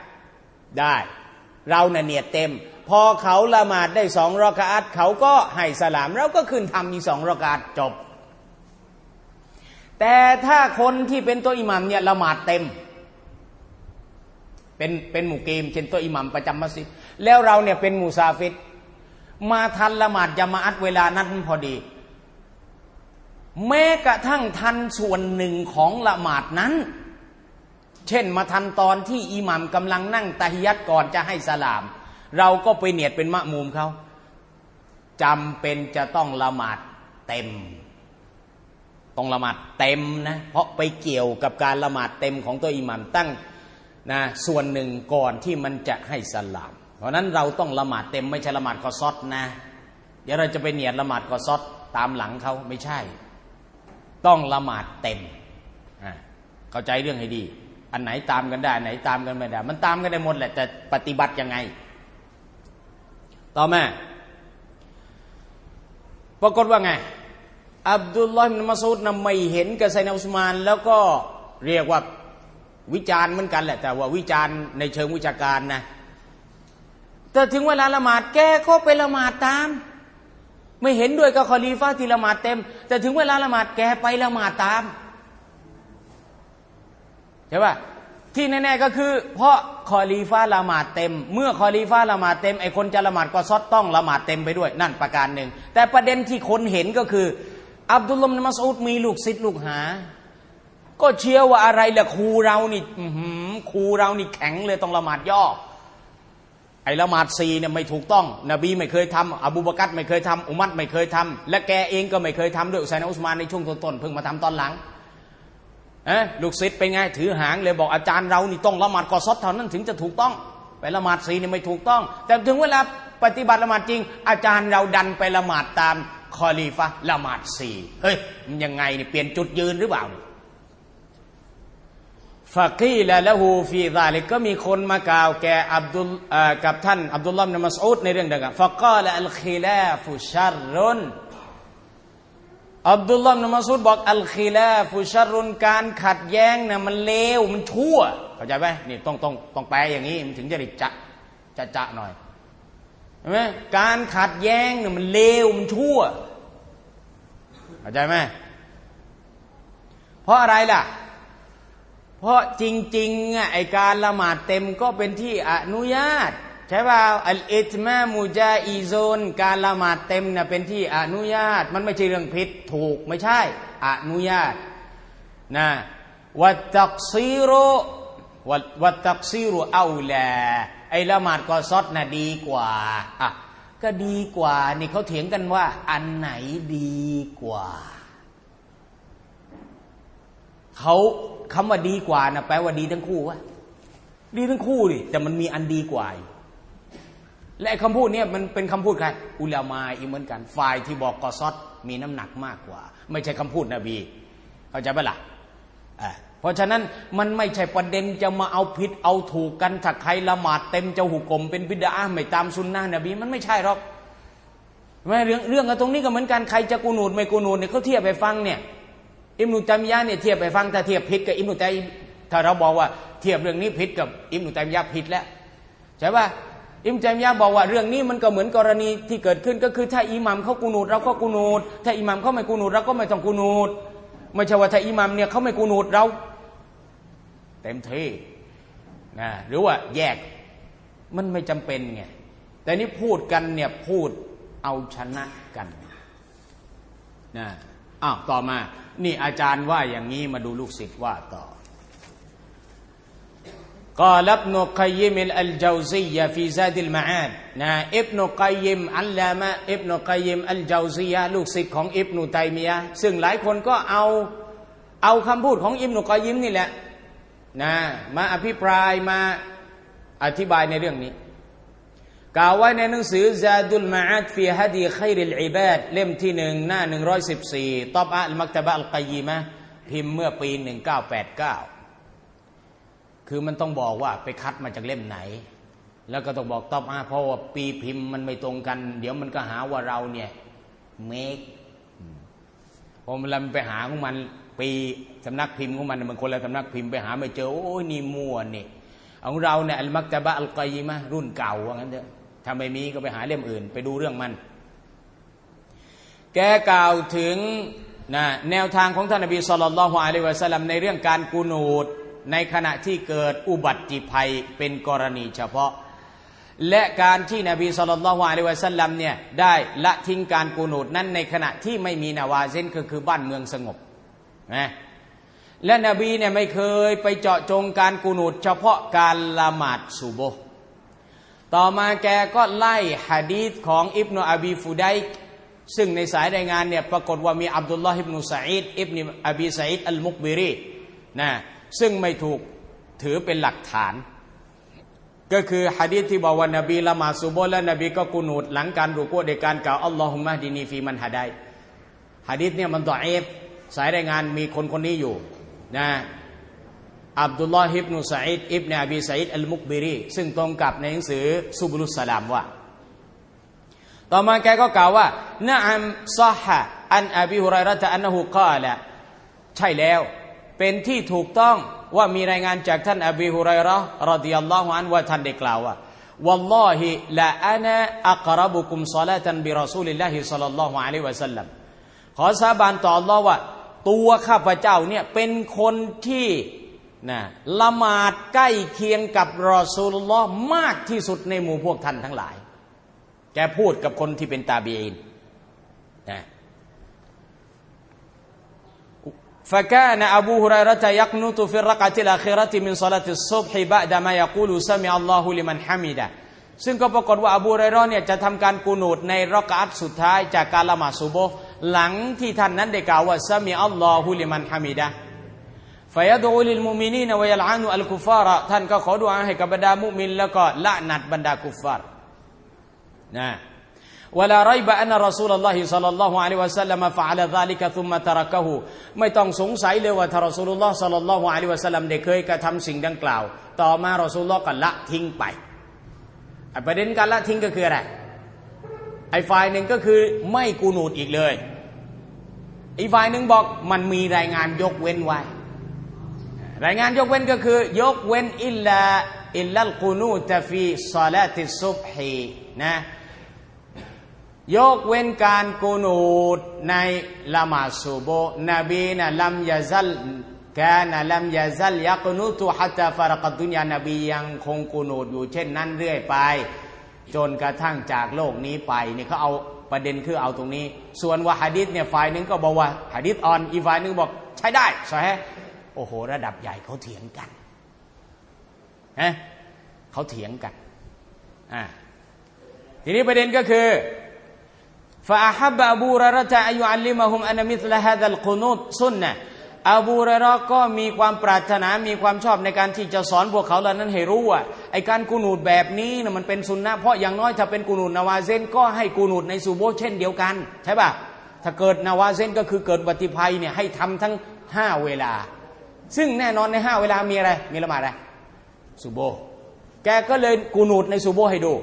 เราเนี่ยเนียดเต็มพอเขาละหมาดได้2รอกะอัตเขาก็ให้สลามเราก็ขึ้นทำอีก2รอกะอัตจบแต่ถ้าคนที่เป็นตัวอิหมัมเนี่ยละหมาดเต็มเป็นมุกีมเช่นตัวอิหมัมประจำมัสยิดแล้วเราเนี่ยเป็นมุซาฟิรมาทันละหมาดญะมาอะห์เวลานั้นพอดีแม้กระทั่งทันส่วนหนึ่งของละหมาดนั้นเช่นมาทันตอนที่อิหมัมกำลังนั่งตะฮิยัตก่อนจะให้สลามเราก็ไปเนียดเป็นมะมูมเขาจำเป็นจะต้องละหมาดเต็มต้องละหมาดเต็มนะเพราะไปเกี่ยวกับการละหมาดเต็มของตัวอิหมัมตั้งนะส่วนหนึ่งก่อนที่มันจะให้สลามเพราะนั้นเราต้องละหมาดเต็มไม่ใช่ละหมาดกอซอดนะเดี๋ยวเราจะไปเนียดละหมาดกอซอดตามหลังเขาไม่ใช่ต้องละหมาดเต็มเข้าใจเรื่องให้ดีอันไหนตามกันได้อันไหนตามกันไม่ได้มันตามกันได้หมดแหละแต่ปฏิบัติยังไงต่อมาปรากฏว่าไงอับดุลลอฮ์อิบนุมัสอูดนำไม่เห็นกับไซนาอุสมานแล้วก็เรียกว่าวิจารณ์เหมือนกันแหละแต่ว่าวิจารณ์ในเชิงวิชาการนะแต่ถึงเวลาละหมาดแกก็ไปละหมาดตามไม่เห็นด้วยกับคอลีฟะห์ที่ละหมาดเต็มแต่ถึงเวลาละหมาดแกไปละหมาดตามใช่ป่ะที่แน่ๆก็คือเพราะคอลีฟะละหมาดเต็มเมื่อคอลีฟะละหมาดเต็มไอ้คนจะละหมาดกอซอดต้องละหมาดเต็มไปด้วยนั่นประการหนึ่งแต่ประเด็นที่คนเห็นก็คืออับดุลลอฮ์ บิน มัสอูดมีลูกศิษย์ลูกหาก็เชื่อว่าอะไรล่ะครูเรานี่ครูเรานี่แข็งเลยต้องละหมาดย่อไอ้ละหมาดซีเนี่ยไม่ถูกต้องนบีไม่เคยทำอบูบะกัรไม่เคยทำอุมัรไม่เคยทำและแกเองก็ไม่เคยทำด้วยอุซัยนะอุสมานในช่วงต้นๆเพิ่งมาทำตอนหลังลูกศิษย์เป็นไงถือหางเลยบอกอาจารย์เรานี่ต้องละหมาดกอซอดเท่านั้นถึงจะถูกต้องไปละหมาดซีนี่ไม่ถูกต้องแต่ถึงเวลาปฏิบัติละหมาดจริงอาจารย์เราดันไปละหมาดตามคอลีฟะละหมาดซีเฮ้ยมันยังไงนี่เปลี่ยนจุดยืนหรือเปล่าฟะกีละละฮูฟีซาลิกก็มีคนมากล่าวแก่กับท่านอับดุลลอฮ์ บิน มัสอูดในเรื่องดังกล่าวฟะกาละอัลคิลาฟุชัรรุนอับดุลลอฮ์ บิน มัสอูดบอกอัลคิลาฟุชัรรุนการขัดแย้งเนี่ยมันเลวมันชั่วเข้าใจไหมนี่ต้องแปลอย่างนี้มันถึงจะได้จะหน่อยเห็นไหมการขัดแย้งเนี่ยมันเลวมันชั่วเข้าใจไหมเพราะอะไรล่ะเพราะจริงๆไอการละหมาดเต็มก็เป็นที่อนุญาตใช่ป่าวอัลอิตมามุจาอีโซนการละหมาดเต็มน่ะเป็นที่อนุญาตมันไม่ใช่เรื่องผิดถูกไม่ใช่อนุญาตนะวัตตักซีรุเอาแลไอละหมาดกอซอดน่ะดีกว่าอ่ะก็ดีกว่านี่เขาเถียงกันว่าอันไหนดีกว่าเขาคำว่าดีกว่านะแปลว่าดีทั้งคู่วะดีทั้งคู่ดิแต่มันมีอันดีกว่าและคำพูดนี้มันเป็นคำพูดใครอุลามาอีกเหมือนกันฝ่ายที่บอกกอซอดมีน้ำหนักมากกว่าไม่ใช่คำพูดนบีเข้าใจปะล่ะเพราะฉะนั้นมันไม่ใช่ประเด็นจะมาเอาผิดเอาถูกกันถ้าใครละหมาดเต็มจะหุกกลมเป็นบิดอะห์ไม่ตามซุนนะห์นบีมันไม่ใช่หรอกไม่เรื่องตรงนี้ก็เหมือนกันใครจะกูนูดไม่กูนูดเนี่ยเขาเทียบไปฟังเนี่ยอิบนุตัยมียะห์เนี่ยเทียบไปฟังถ้าเทียบผิดกับอิบนุตัยถ้าเราบอกว่าเทียบเรื่องนี้ผิดกับอิบนุตัยมียะห์ผิดแล้วใช่ป่ะอิบนุตัยมียะห์บอกว่าเรื่องนี้มันก็เหมือนกรณีที่เกิดขึ้นก็คือถ้าอิหมัมเขากูนูดเราก็กูนูดถ้าอิหมัมเขาไม่กูนูดเราก็ไม่ต้องกูนูดไม่ใช่ว่าถ้าอิหมัมเนี่ยเขาไม่กูนูดเราเต็มที่นะหรือว่าแยกมันไม่จำเป็นไงแต่นี่พูดกันเนี่ยพูดเอาชนะกันนะต่อมานี่อาจารย์ว่าอย่างนี้มาดูลูกศิษย์ว่าต่อกอลับนุกัยยิมอัลจาวซียะฟีซาดิลมะอาดนะอิบนุกัยยิมอัลลามะอิบนุกัยยิมอัลจาวซียะลูกศิษย์ของอิบนุตัยมียะห์ซึ่งหลายคนก็เอาคำพูดของอิบนุกัยยิมนี่แหละนะมาอภิปรายมาอธิบายในเรื่องนี้กล่าวไว้ในหนังสือซาดุลมะอาดฟีฮะดีค็อยริลอิบาดเล่มที่1หน้า114ตอบอะห์มักตะบะฮ์อัลกัยยิมะห์พิมพ์เมื่อปี1989คือมันต้องบอกว่าไปคัดมาจากเล่มไหนแล้วก็ต้องบอกตอบอะห์เพราะว่าปีพิมพ์มันไม่ตรงกันเดี๋ยวมันก็หาว่าเราเนี่ยเมคพอมันไปหาของมันปีสำนักพิมพ์ของมันคนละสำนักพิมพ์ไปหาไม่เจอโอ้ยนี่มั่วนี่ของเราเนี่ยอัลมักตะบะฮ์อัลกัยยิมะห์รุ่นเก่าว่างั้นเถอะถ้าไม่มีก็ไปหาเล่มอื่นไปดูเรื่องมันแกกล่าวถึงแนวทางของท่านนบีศ็อลลัลลอฮุอะลัยฮิวะซัลลัมในเรื่องการกุนูตในขณะที่เกิดอุบัติภัยเป็นกรณีเฉพาะและการที่นบีศ็อลลัลลอฮุอะลัยฮิวะซัลลัมเนี่ยได้ละทิ้งการกุนูตนั้นในขณะที่ไม่มีนาวาซินก็คือบ้านเมืองสงบนะและนบีเนี่ยไม่เคยไปเจาะจงการกุนูตเฉพาะการละหมาดซุบฮ์ต่อมาแกก็ไล่หะดีษของอิบนุอบีฟุดัยก์ซึ่งในสายรายงานเนี่ยปรากฏว่ามีอับดุลลอฮ์อิบนุซะอีดอิบนุอบีซะอีดอัลมุกบิรีนะซึ่งไม่ถูกถือเป็นหลักฐานก็คือหะดีษที่บอกว่านบีละหมาดซุบฮ์และนบีก็กุนูตหลังการรุกูอ์ในการกล่าวอัลลอฮุมมะฮดินีฟีมันฮะดัยหะดีษเนี่ยมันฎออีฟสายรายงานมีคนนี้อยู่นะอับดุลลอฮ์อิบนุซะอีดอิบนุอบีซะอีดอัลมุกบิรีซึ่งตรงกับในหนังสือซุบุลุสสลามว่าต่อมาแกก็กล่าวว่านะอัมซอฮะอันอบีฮุรอยเราะฮ์อันนะฮูกาละใช่แล้วเป็นที่ถูกต้องว่ามีรายงานจากท่านอบีฮุรอยเราะห์รอฎิยัลลอฮุอันฮุว่าท่านได้กล่าวว่าวัลลอฮิละอานะอักเราะบุกุมศอลาตันบิรอซูลิลลาฮิศ็อลลัลลอฮุอะลัยฮิวะซัลลัมขอสาบานต่ออัลเลาะห์ว่าตัวข้าพเจ้าเนี่ยเป็นคนที่นะละหมาดใกล้เคียงกับรอซูลุลลอฮ์มากที่สุดในหมู่พวกท่านทั้งหลายแกพูดกับคนที่เป็นตาบีอีนนะ فكان أبو هريرة يقنط في الركعة الأخيرة من صلاة الصبح بعدما يقول سمع الله لمن حمده ซึ่งก็ปรากฏว่าอบูฮุรอยเราะห์เนี่ยจะทำการกุนูตในรอกะอัตสุดท้ายจากการละหมาดซุบฮ์หลังที่ท่านนั้นได้กล่าวว่าซะมิอัลลอฮุลิมันฮะมิดะห์ฟะยะดูลิลมุมินีนวะยัลอานุอัลกุฟาระท่านก็ขอดุอาให้กับบรรดามุมินแล้วก็ละหนัดบรรดากุฟฟาร์นะولا ريب أن رسول الله صلى الله عليه وسلم فعل ذلك ثم تركه ไม่ต้องสงสัยเลยว่าท่านรอซูลุลลอฮ์ศ็อลลัลลอฮุอะลัยฮิวะซัลลัมได้เคยกระทำสิ่งดังกล่าวต่อมารอซูลุลลอฮ์ก็ละทิ้งไปประเด็นการละทิ้งก็คืออะไรไอ้ฝ่ายหนึ่งก็คือไม่กูนูตอีกเลยอีกฝ่ายหนึ่งบอกมันมีรายงานยกเว้นไว้รายงานยกเว้นก็คือยกเว้นอิลลัลกูนูตฟีศอลาติสซุบฮีนะยกเว้นการกูนูตในละหมาดซุบฮ์นบีนะลัมยะซัลกานะลัมยะซัลยักนูตุฮัตตาฟารกัดดุนยานบียังคงกูนูตอยู่เช่นนั้นเรื่อยไปจนกระทั่งจากโลกนี้ไปนี่เขาเอาประเด็นคือเอาตรงนี้ส่วนว่าหะดีษเนี่ยฝ่ายนึงก็บอกว่าหะดีษอ่อนอีกฝ่ายนึงบอกใช้ได้ซอฮีฮ์โอ้โหระดับใหญ่เขาเถียงกันนะเขาเถียงกันทีนี้ประเด็นก็คือفأحب أبو هريرة أن يعلمهم أن مثل هذا القنوت سنة อบูฮุรอยเราะห์ก็มีความปรารถนามีความชอบในการที่จะสอนพวกเขาเหล่านั้นให้รู้ว่าไอ้การกูนูตแบบนี้นะมันเป็นสุนนะเพราะอย่างน้อยถ้าเป็นกูนูตนาวาเซนก็ให้กูนูตในซุบฮ์เช่นเดียวกันใช่ป่ะถ้าเกิดนาวาเซนก็คือเกิดอุบัติภัยเนี่ยให้ทำทั้ง5เวลาซึ่งแน่นอนใน5เวลามีอะไรมีละหมาดอะไรซุบฮ์แกก็เลยกูนูตในซุบฮ์ให้ดู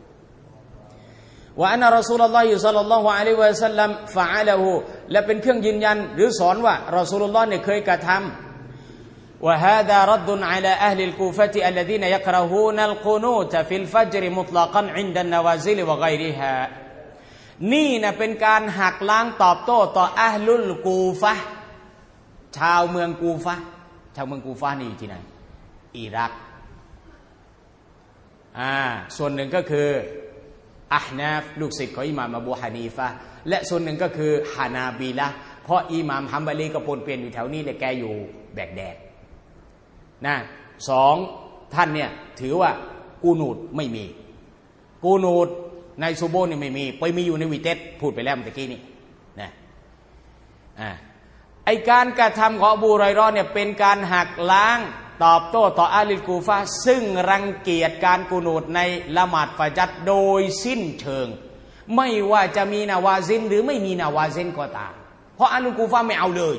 ว่าอันรอซูลุลลอฮิศ็อลลัลลอฮุอะลัยฮิวะซัลลัมฟะอะละฮูและเป็นเครื่องยืนยันหรือสอนว่ารอซูลุลลอฮ์เนี่ยเคยกระทำวะฮาซารัดดุนอะลาอะห์ลิลกูฟะติอัลลซีนยักเราฮูนัลกุนูตฟิลฟัจรมุตลกันอินดันนาวาซิลวะฆอยริฮานี่นะเป็นการหักล้างตอบโต้ต่ออะห์ลุลกูฟะห์ชาวเมืองกูฟะห์ชาวเมืองกูฟะห์นี่อยู่ที่ไหนอิรักส่วนหนึ่งก็คืออะห์นาฟลูกศิษย์ของอิหม่ามอบูฮานีฟะห์และส่วนหนึ่งก็คือฮานาบิละห์เพราะอิหม่ามฮัมบารีก็ปนเปลี่ยนอยู่แถวนี้แต่แกอยู่แบกแดดนะสองท่านเนี่ยถือว่ากูนูตไม่มีกูนูตในซุบฮ์นี่ไม่มีไปมีอยู่ในวิเตสพูดไปแล้วเมื่อกี้นี่นะไอการกระทำของอบูฮุรอยเราะห์เนี่ยเป็นการหักล้างตอบโต้ต่ออาลิลกูฟะห์ซึ่งรังเกียจการกุนูตในละหมาดฟะญัรโดยสิ้นเชิงไม่ว่าจะมีนาวาซินหรือไม่มีนาวาซินก็ตามเพราะอาลิลกูฟะห์ไม่เอาเลย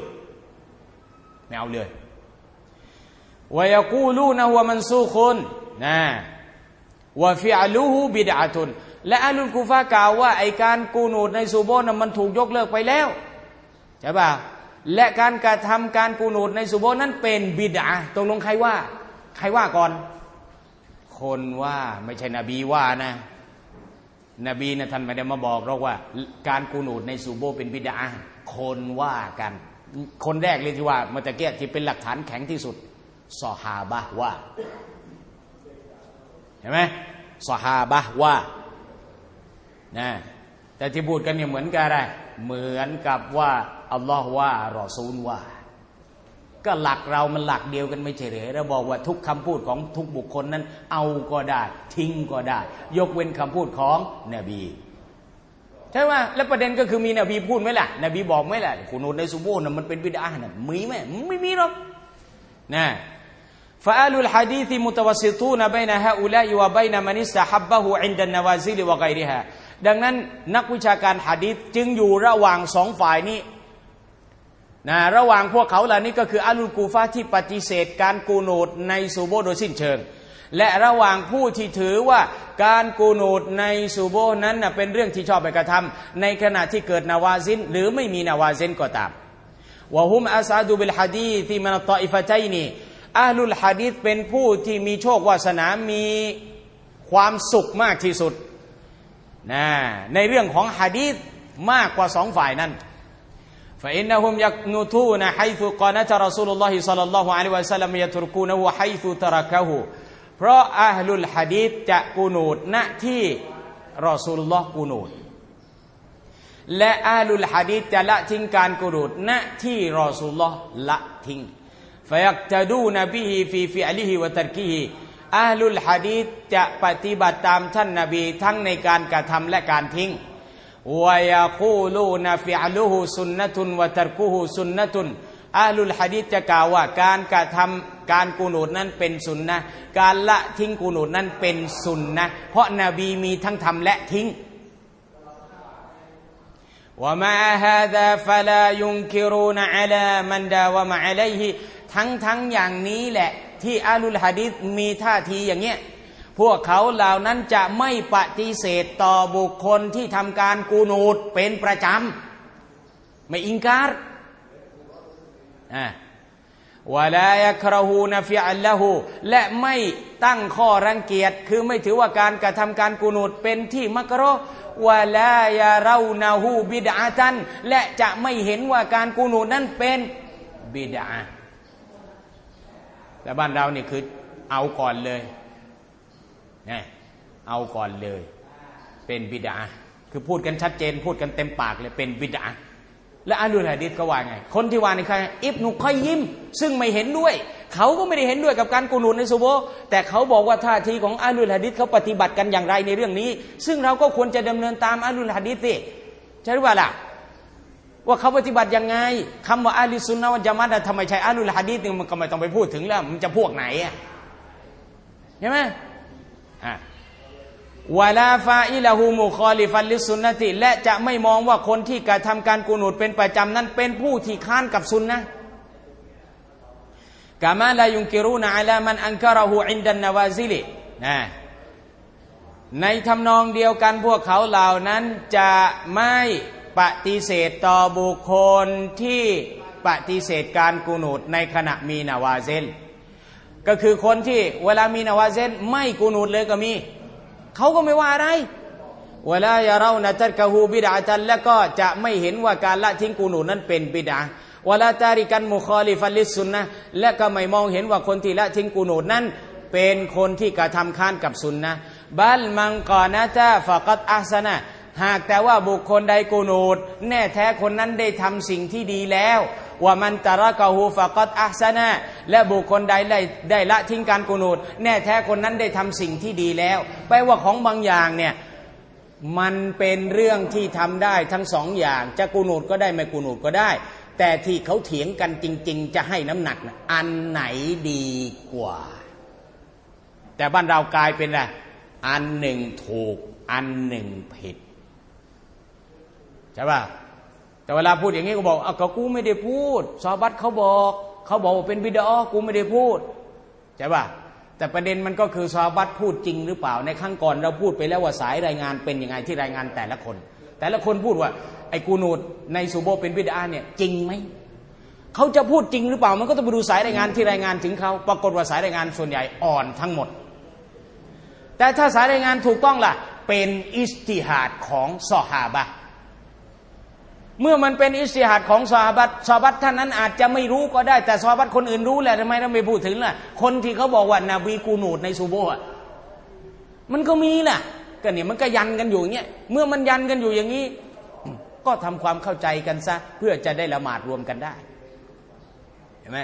วะยะกูลูนะฮุวะมันซูคุนนะวะฟิอลุฮุบิดอะตุนและอาลิลกูฟะห์กล่าวว่าไอ้การกุนูตในซุบฮ์นั้นมันถูกยกเลิกไปแล้วใช่ป่ะและการกระทำการกูนูตในซุบฮ์นั้นเป็นบิดอะห์ตกลงใครว่าก่อนคนว่าไม่ใช่นบีว่านะนบีนะท่านไม่ได้มาบอกเราว่าการกูนูตในซุบฮ์เป็นบิดอะห์คนว่ากันคนแรกเลยที่ว่าเมื่อตะกี้ที่เป็นหลักฐานแข็งที่สุดซอฮาบะห์ว่าเห็นไหมซอฮาบะห์ว่านะแต่ที่พูดกันเนี่ยเหมือนกับอะไรเหมือนกับว่าอัลลอฮ์ว่ารอซูลว่าก็หลักเรามันหลักเดียวกันไม่ใช่หรือเราบอกว่าทุกคำพูดของทุกบุคคลนั้นเอาก็ได้ทิ้งก็ได้ยกเว้นคำพูดของนบีใช่ไหมแล้วประเด็นก็คือมีนบีพูดไหมล่ะนบีบอกไหมล่ะกุนูตในซุบฮ์น่ะมันเป็นบิดอะห์น่ะมีไหมไม่มีหรอกนะฟะอาลุลหะดีษมุตวัสซิตูนบัยนะฮาอุลาอิวะบัยนะมันอิสตะฮับบะฮูอินดันนาวาซิลวะฆอยริฮาดังนั้นนักวิชาการหะดีษจึงอยู่ระหว่างสองฝ่ายนี้นะระหว่างพวกเขาเหล่านี้ก็คืออาลุลกูฟะห์ที่ปฏิเสธการกูนูตในซุบฮ์โดยสิ้นเชิงและระหว่างผู้ที่ถือว่าการกูนูตในซุบฮ์นั้นเป็นเรื่องที่ชอบไปกระทำในขณะที่เกิดนาวาซินหรือไม่มีนาวาซินก็ตามวะฮุมอัสอะดูบิลหะดีษมินัตฏออิฟะตัยนีอาลุลหะดีษเป็นผู้ที่มีโชควาสนามีความสุขมากที่สุดนะในเรื่องของหะดีษมากกว่าสองฝ่ายนั้น فإنهم يقنطون حيث قنت رسول الله صلى الله عليه وسلم يتركونه حيث تركه เพราะอะห์ลุลหะดีษจะกุนูตณที่รอซูลุลลอฮ์กุนูตและอะห์ลุลหะดีษจะละทิ้งการกุนูตณที่รอซูลุลลอฮ์ละทิ้งفيقتدون به في فعله وتركه อะห์ลุลหะดีษจะปฏิบัติตามท่านนบีทั้งในการกระทำและการทิ้งويقولون فعله سنة وتركه سنة อะห์ลุลหะดีษจะกล่าวว่าการกระทำการกุนูตนั้นเป็นสุนนะห์การละทิ้งกุนูตนั้นเป็นสุนนะห์เพราะนบีมีทั้งทำและทิ้งومع هذا فلا ينكرون على من داوم عليه ทั้งอย่างนี้แหละที่อะห์ลุลหะดีษมีท่าทีอย่างเงี้ยพวกเขาเหล่านั้นจะไม่ปฏิเสธต่อบุคคลที่ทำการกูนูตเป็นประจำไม่อิงการวะลายักเราะฮูนฟิอัลละฮูและไม่ตั้งข้อรังเกียจคือไม่ถือว่าการกระทำการกูนูตเป็นที่มักรุฮ์วะลายะเรานะฮูบิดอะตันและจะไม่เห็นว่าการกูนูตนั้นเป็นบิดอะห์แต่บ้านเรานี่คือเอาก่อนเลยเอาก่อนเลยเป็นบิดอะห์คือพูดกันชัดเจนพูดกันเต็มปากเลยเป็นบิดอะห์และอะห์ลุลหะดีษก็ว่าไงคนที่ว่านี่ใครอิบนุกอยยิมซึ่งไม่เห็นด้วยเขาก็ไม่ได้เห็นด้วยกับการกุนูตในซุบฮ์แต่เขาบอกว่าท่าทีของอะห์ลุลหะดีษเขาปฏิบัติกันอย่างไรในเรื่องนี้ซึ่งเราก็ควรจะดำเนินตามอะห์ลุลหะดีษสิใช่หรือเปล่าล่ะว่าเขาปฏิบัติยังไงคำว่าอะห์ลุซุนนะฮ์วัลญะมาอะห์ทำไมใช้อะห์ลุลหะดีษมันก็ไม่ต้องไปพูดถึงแล้วมันจะพวกไหนใช่ไหมวะลาฟาอิละฮูมุคอลิฟันลิสุนนะติและจะไม่มองว่าคนที่กระทำการกุนูตเป็นประจำนั้นเป็นผู้ที่ค้านกับซุนนะห์กะมาลายุนกิรูนะอะลามันอันกะเราะฮูอินดันนาวาซิลในทำนองเดียวกันพวกเขาเหล่านั้นจะไม่ปฏิเสธต่อบุคคลที่ปฏิเสธการกุนูตในขณะมีนาวาซิลก็คือคนที่เวลามีนาวาซิลไม่กุนูตเลยก็มีเขาก็ไม่ว่าอะไรวะลายะเรานะตัรกะฮูบิดอะตันและก็จะไม่เห็นว่าการละทิ้งกุนูตนั้นเป็นบิดอะห์วะลาตาริกันมุคอลิฟันลิสุนนะห์และก็ไม่มองเห็นว่าคนที่ละทิ้งกุนูตนั้นเป็นคนที่กระทำค้านกับสุนนะห์บัลมันกอนะตะฟะกัดอะห์ซะนะหากแต่ว่าบุคคลใดกุนูตแน่แท้คนนั้นได้ทำสิ่งที่ดีแล้วว่ามันตะระกะฮูฟะกัดอะห์ซะนะและบุคคลใดได้ละทิ้งการกุนูตแน่แท้คนนั้นได้ทำสิ่งที่ดีแล้วแปลว่าของบางอย่างเนี่ยมันเป็นเรื่องที่ทำได้ทั้งสองอย่างจะกุนูตก็ได้ไม่กุนูตก็ได้แต่ที่เขาเถียงกันจริงๆจะให้น้ำหนักนะอันไหนดีกว่าแต่บ้านเรากลายเป็นอะไรอันหนึ่งถูกอันหนึ่งผิดใช่ป่ะแต่เวลาพูดอย่างนี้ก็บอกก็กูไม่ได้พูดซอฮาบะห์เขาบอกว่าเป็นบิดอะห์กูไม่ได้พูดใช่ป่ะแต่ประเด็นมันก็คือซอฮาบะห์พูดจริงหรือเปล่าในครั้งก่อนเราพูดไปแล้วว่าสายรายงานเป็นยังไงที่รายงานแต่ละคนพูดว่าไอ้กูนูตในซุบฮ์เป็นบิดอะห์เนี่ยจริงไหมเขาจะพูดจริงหรือเปล่ามันก็ต้องไปดูสายรายงานที่รายงานถึงเขาปรากฏว่าสายรายงานส่วนใหญ่อ่อนทั้งหมดแต่ถ้าสายรายงานถูกต้องล่ะเป็นอิจติฮาดของซอฮาบะห์เมื่อมันเป็นอิจติฮาดของซอฮาบะห์ท่านนั้นอาจจะไม่รู้ก็ได้แต่ซอฮาบะห์คนอื่นรู้แหละทำไมเราไม่พูดถึงล่ะคนที่เขาบอกว่านบีกูนูตในซุบฮ์มันก็มีล่ะก็เนี่ยมันก็ยันกันอยู่อย่างเงี้ยเมื่อมันยันกันอยู่อย่างนี้ก็ทำความเข้าใจกันซะเพื่อจะได้ละหมาดรวมกันได้เห็นไหม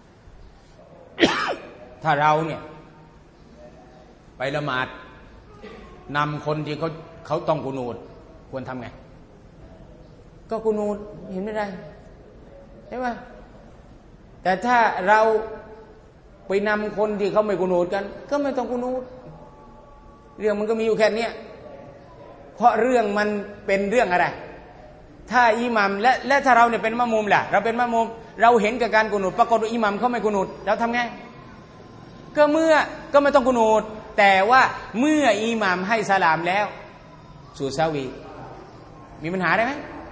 ถ้าเราเนี่ยไปละหมาดนำคนที่เขาต้องกุนูตควรทำไงก็กุนูตเห็นไม่ได้ใช่ไหมแต่ถ้าเราไปนำคนที่เขาไม่กุนูตกันก็ไม่ต้องกุนูตเรื่องมันก็มีอยู่แค่นี้เพราะเรื่องมันเป็นเรื่องอะไรถ้าอิหมัมและถ้าเราเนี่ยเป็นมะมุมล่ะเราเป็นมะมุมเราเห็นกับการกุนูตปรากฏว่าอิหมัมเขาไม่กุนูตเราทำไงก็ไม่ต้องกุนูตแต่ว่าเมื่ออิหมัมให้สลามแล้วสุซาวีมีปัญหาได้ไหม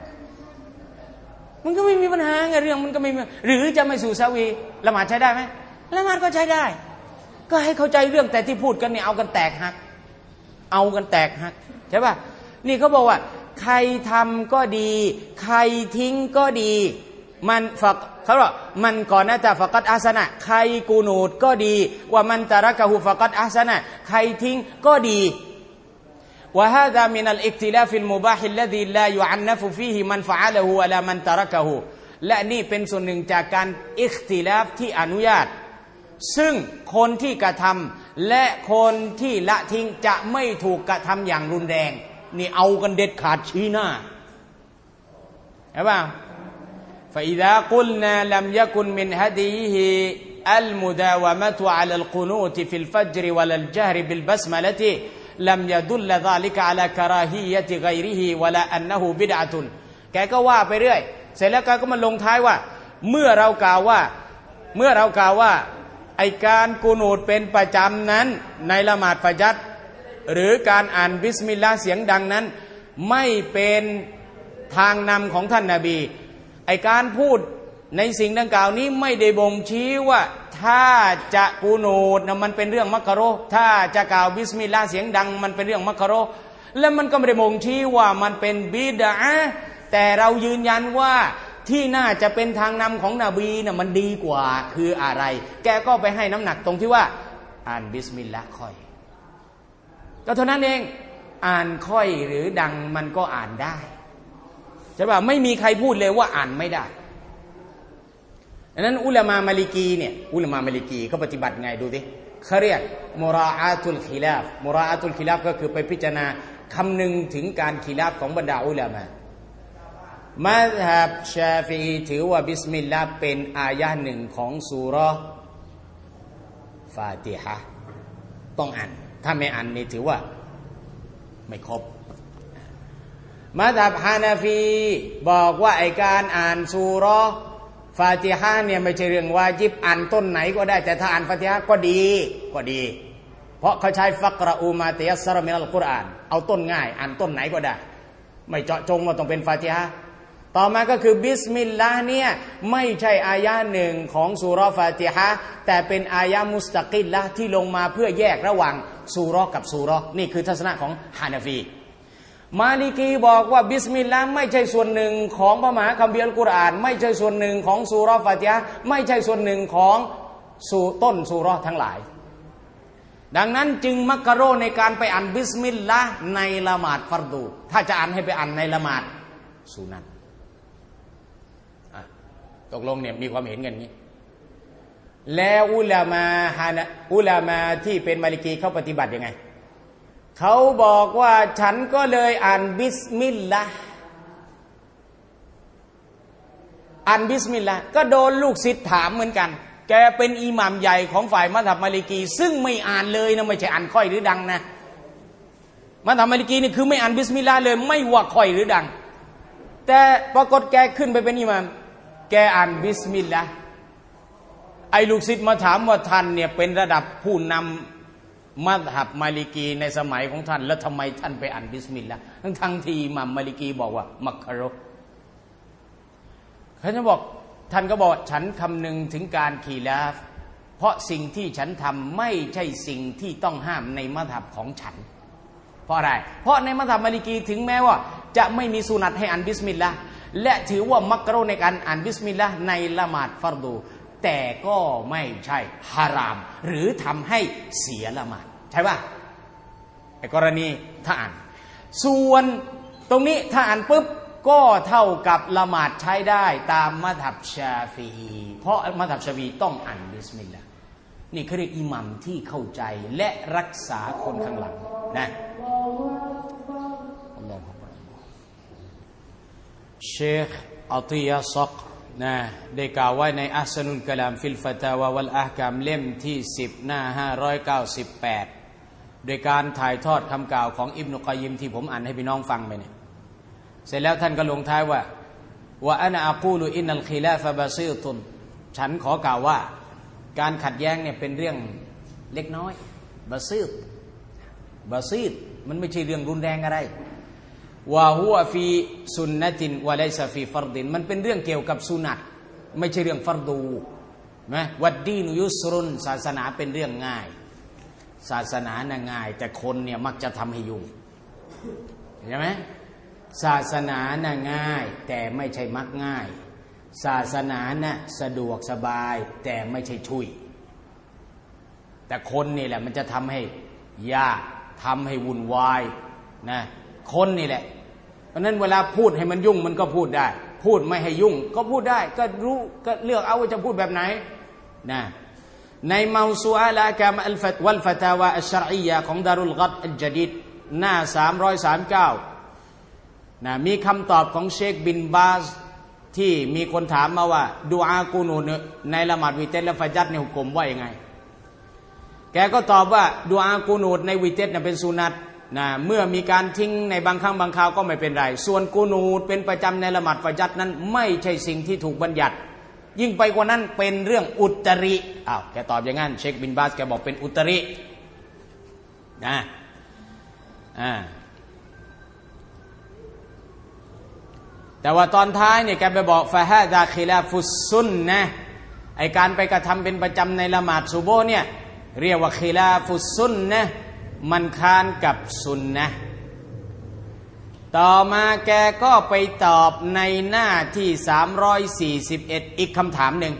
มันก็ไม่มีปัญหาไงเรื่องมันก็ไม่มีหรือจะไม่สุซาวีละหมาดใช้ได้ไหมละหมาดก็ใช้ได้ก็ให้เข้าใจเรื่องแต่ที่พูดกันเนี่ยเอากันแตกหักใช่ป่ะนี่เขาบอกว่าใครทำก็ดีใครทิ้งก็ดีมันฝักเขาบอกมันก่อนนะแต่ฟักัดอาสนะใครกูนูดก็ดีว่ามันตะรักะฮูฟักัดอาสนะใครทิ้งก็ดีว่าฮาซามินัลอิกติลาฟิลมุบาฮิลลซีลายุอันนะฟุฟีฮิมันฟะอะละฮูวะลามันตะรักะฮูและนี่เป็นส่วนหนึ่งจากการอิคติลาฟที่อนุญาตซึ่งคนที่กระทำและคนที่ละทิ้งจะไม่ถูกกระทำอย่างรุนแรงนี่เอากันเด็ดขาดชี้หน้าใช่ป่ะفإذا قلنا لم يكن من هديه المداومة على القنوت في الفجر ولا الجهر بالبسملة لم يدل ذلك على كراهية غيره ولا أنه بدعة แกก็ว่าไปเรื่อยเสร็จแล้วแกก็มาลงท้ายว่าเมื่อเรากล่าวว่าไอการกุนูตเป็นประจำนั้นในละหมาดฟัจรหรือการอ่านบิสมิลลาห์เสียงดังนั้นไม่เป็นทางนำของท่านนบีไอการพูดในสิ่งดังกล่าวนี้ไม่ได้บ่งชี้ว่าถ้าจะกูนูตนะมันเป็นเรื่องมักรุฮ์ถ้าจะกล่าวบิสมิลลาห์เสียงดังมันเป็นเรื่องมักรุฮ์และมันก็ไม่ได้บ่งชี้ว่ามันเป็นบิดอะห์แต่เรายืนยันว่าที่น่าจะเป็นทางนำของนบีน่ะมันดีกว่าคืออะไรแกก็ไปให้น้ำหนักตรงที่ว่าอ่านบิสมิลลาห์ค่อยก็เท่านั้นเองอ่านค่อยหรือดังมันก็อ่านได้ใช่ป่ะไม่มีใครพูดเลยว่าอ่านไม่ได้ดังนั้นอุลามะมาลิกีเนี่ยอุลามะมาลิกีเขาปฏิบัติไงดูดิเขาเรียกมุราอะตุลคิลาฟมุราอะตุลคิลาฟก็คือไปพิจารณาคำนึงถึงการคิลาฟของบรรดาอุลามะมัซฮับชาฟิอีถือว่าบิสมิลลาห์เป็นอายะห์หนึ่งของซูเราะห์ฟาติฮะห์ต้องอ่านถ้าไม่อ่านนี่ถือว่าไม่ครบมัซฮับฮานาฟีบอกว่าไอการอ่านซูเราะห์ฟาติฮะห์เนี่ยไม่ใช่เรื่องวาญิบอ่านต้นไหนก็ได้แต่ถ้าอ่านฟาติฮะห์ก็ดีเพราะเขาใช้ฟักรอูมาติยัสซะรมินัลกุรอานเอาต้นง่ายอ่านต้นไหนก็ได้ไม่เจาะจงว่าต้องเป็นฟาติฮะห์ต่อมาก็คือบิสมิลลาห์เนี่ยไม่ใช่อายะห์หนึ่งของซูเราะห์ฟาติฮะห์แต่เป็นอายะห์มุสตะกิลละห์ที่ลงมาเพื่อแยกระหว่างซูเราะห์กับซูเราะห์นี่คือทัศนะของฮานาฟีมาลิกีบอกว่าบิสมิลลาห์ไม่ใช่ส่วนหนึ่งของพระมหาคัมภีร์อัลกุรอานไม่ใช่ส่วนหนึ่งของซูเราะห์ฟาติฮะห์ไม่ใช่ส่วนหนึ่งของต้นซูเราะห์ทั้งหลายดังนั้นจึงมักรุฮ์ในการไปอ่านบิสมิลลาห์ในละหมาดฟัรดูถ้าจะอ่านให้ไปอ่านในละหมาดสุนัตตกลงเนี่ยมีความเห็นกันนี้แล้วอุลามะที่เป็นมาลิกีเขาปฏิบัติยังไงเขาบอกว่าฉันก็เลยอ่านบิสมิลลาห์ก็โดนลูกศิษย์ถามเหมือนกันแกเป็นอิหม่ามใหญ่ของฝ่ายมัซฮับมาลิกีซึ่งไม่อ่านเลยนะไม่ใช่อ่านค่อยหรือดังนะมัซฮับมาลิกีนี่คือไม่อ่านบิสมิลลาห์เลยไม่ว่าค่อยหรือดังแต่ปรากฏแกขึ้นไปเป็นอิหม่ามแกอ่านบิสมิลลาห์ไอ้ลูกศิษย์มาถามว่าท่านเนี่ยเป็นระดับผู้นำมัซฮับมาลิกีในสมัยของท่านแล้วทำไมท่านไปอ่านบิสมิลลาห์ทั้งที่อิหม่ามมาลิกีบอกว่ามักรุฮ์เขาจะบอกท่านก็บอกฉันคำนึงถึงการคีลาฟเพราะสิ่งที่ฉันทำไม่ใช่สิ่งที่ต้องห้ามในมัซฮับของฉันเพราะอะไรเพราะในมัซฮับมาลิกีถึงแม้ว่าจะไม่มีสุนัตให้อ่านบิสมิลลาห์และถือว่ามักรุฮ์ในการอ่านบิสมิลลาห์ในละหมาดฟัรดูแต่ก็ไม่ใช่ฮารามหรือทำให้เสียละหมาดใช่ป่ะไอ้กรณีถ้าอ่านส่วนตรงนี้ถ้าอ่านปุ๊บก็เท่ากับละหมาดใช้ได้ตามมัซฮับชาฟิอีเพราะมัซฮับชาฟิอีต้องอ่านบิสมิลลาห์นี่คืออิหมัมที่เข้าใจและรักษาคนข้างหลังนะเชคอัติยะซักนะได้กล่าวไว้ในอัสนุลกะลามฟิลฟะตาวะวัลอะห์กามเล่มที่10หน้า598โดยการถ่ายทอดคำกล่าวของอิบนุกอยยิมที่ผมอ่านให้พี่น้องฟังไปเนี่ยเสร็จแล้วท่านก็ลงท้ายว่าอะนะอะกูลุอินนัลคิลาฟะบะซีตุนฉันขอกล่าวว่าการขัดแย้งเนี่ยเป็นเรื่องเล็กน้อยบะซีตมันไม่ใช่เรื่องรุนแรงอะไรวะฮุวะฟีซุนนะตินวะไลซะฟีฟัรดินมันเป็นเรื่องเกี่ยวกับสุนัตไม่ใช่เรื่องฟัรดูนะวัดดีนยุสรุนศาสนาเป็นเรื่องง่ายศาสนาน่ะง่ายแต่คนเนี่ยมักจะทำให้ยุ่งใช่ไหมศาสนาน่ะง่ายแต่ไม่ใช่มักง่ายศาสนาน่ะสะดวกสบายแต่ไม่ใช่ช่วยแต่คนนี่แหละมันจะทำให้ยากทำให้วุ่นวายนะคนนี่แหละเพราะนั้นเวลาพูดให้มันยุ่งมันก็พูดได้พูดไม่ให้ยุ่งก็พูดได้ก็รู้ก็เลือกเอาว่าจะพูดแบบไหนนะในเมาซูอาลากามอัลฟัตวัลฟะตาวาอัชชะรียะของดารุลกัดอัลญะดีดหน้า339นะมีคำตอบของเชคบินบาซที่มีคนถามมาว่าดุอากูนูนในละหมาดวิเตรและฟัจรในหุกมว่ายังไงแกก็ตอบว่าดุอากูนูในวิเตรเป็นสุนัตนะเมื่อมีการทิ้งในบางครั้งบางคราวก็ไม่เป็นไรส่วนกูนูเป็นประจำในละหมาดฟัจรนั้นไม่ใช่สิ่งที่ถูกบัญญัติยิ่งไปกว่านั้นเป็นเรื่องอุตริแกตอบอย่างนั้นเชคบินบาซแกบอกเป็นอุตรินะแต่ว่าตอนท้ายเนี่ยแกไปบอกฟะฮาซาคิลาฟุสซุนนะไอการไปกระทำเป็นประจำในละหมาดซุโบฮ์เนี่ยเรียกว่าคิลาฟุสซุนนะมันค้านกับซุนนะต่อมาแกก็ไปตอบในหน้าที่341อีกคำถามหนึ่ง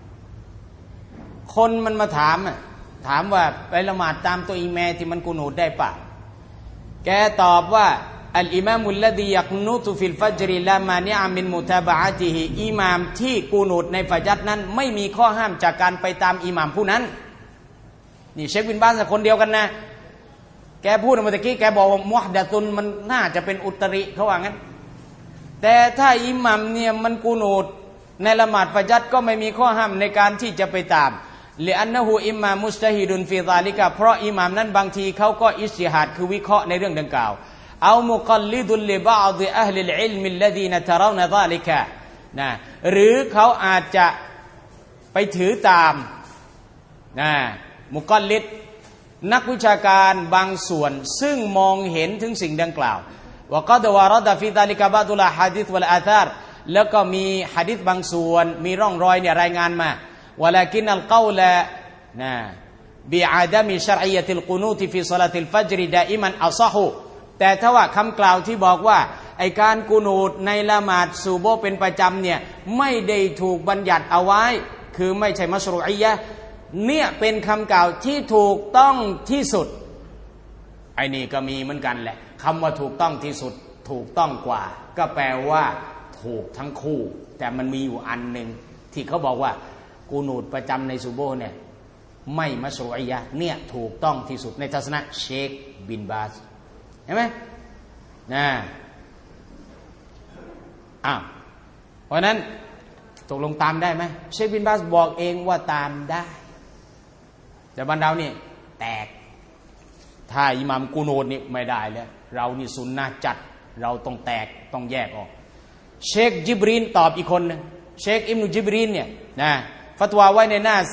คนมันมาถามว่าไปละหมาดตามตัวอิหม่ามที่มันกุนูตได้ปะแกตอบว่าอัลอิมามุลลดียักนูตุฟิลฟัจริลามานิอะมินมุตาบะอะติฮิอิหม่ามที่กุนูตในฟัจรนั้นไม่มีข้อห้ามจากการไปตามอิหม่ามผู้นั้นนี่เชคบินบาซคนเดียวกันนะแกพูดเมื่อกี้แกบอกว่ามุฮดะตุนมันน่าจะเป็นอุตริเขาว่างั้นแต่ถ้าอิหม่ามเนี่ยมันกุนูตในละหมาดฟัจรก็ไม่มีข้อห้ามในการที่จะไปตามลิอันนะฮูอิมมามุจตะฮิดุนฟีซาลิกะเพราะอิหม่ามนั้นบางทีเขาก็อิจติฮาดคือวิเคราะห์ในเรื่องดังกล่าวเอามุกัลลิดุลลิบะอฎิอะห์ลิลอิลมิลลดีนตะเรานะซาลิกะนะหรือเขาอาจจะไปถือตามนะมุกัลลิดนักวิชาการบางส่วนซึ่งมองเห็นถึงสิ่งดังกล่าววะกอดวะรดะฟีซาลิกะบะดุลอะฮะดีษวัลอาธารแล้วก็มีหะดีษบางส่วนมีร่องรอยเนี่ยรายงานมาวะลากินัลกอละนะบิอะดะมิชัรอียะติลกุนูตฟีศอลาติลฟัจรดาอิมันอัศฮุแต่ถ้าว่าคำกล่าวที่บอกว่าไอการกุนูตในละหมาดซุโบฮ์เป็นประจำเนี่ยไม่ได้ถูกบัญญัติเอาไว้คือไม่ใช่มัชรูอียะห์เนี่ยเป็นคำกล่าวที่ถูกต้องที่สุดไอ้นี่ก็มีเหมือนกันแหละคำว่าถูกต้องที่สุดถูกต้องกว่าก็แปลว่าถูกทั้งคู่แต่มันมีอยู่อันหนึ่งที่เขาบอกว่ากูนูตประจำในซุโบฮ์เนี่ยไม่มัชรูอียะห์เนี่ยถูกต้องที่สุดในทัศนะเชคบินบาซเห็นไหมเพราะนั้นตกลงตามได้ไหมเชคบินบาซบอกเองว่าตามได้แต่บรรดานี่แตกถ้าอิหม่ามกูนูตนี่ไม่ได้แล้วเรานี่ซุนนะห์จัดเราต้องแตกต้องแยกออกเชคจิบรีนตอบอีกคนนึงเชคอิบนุจิบรีนเนี่ยนะฟัตวาไว้ในหน้า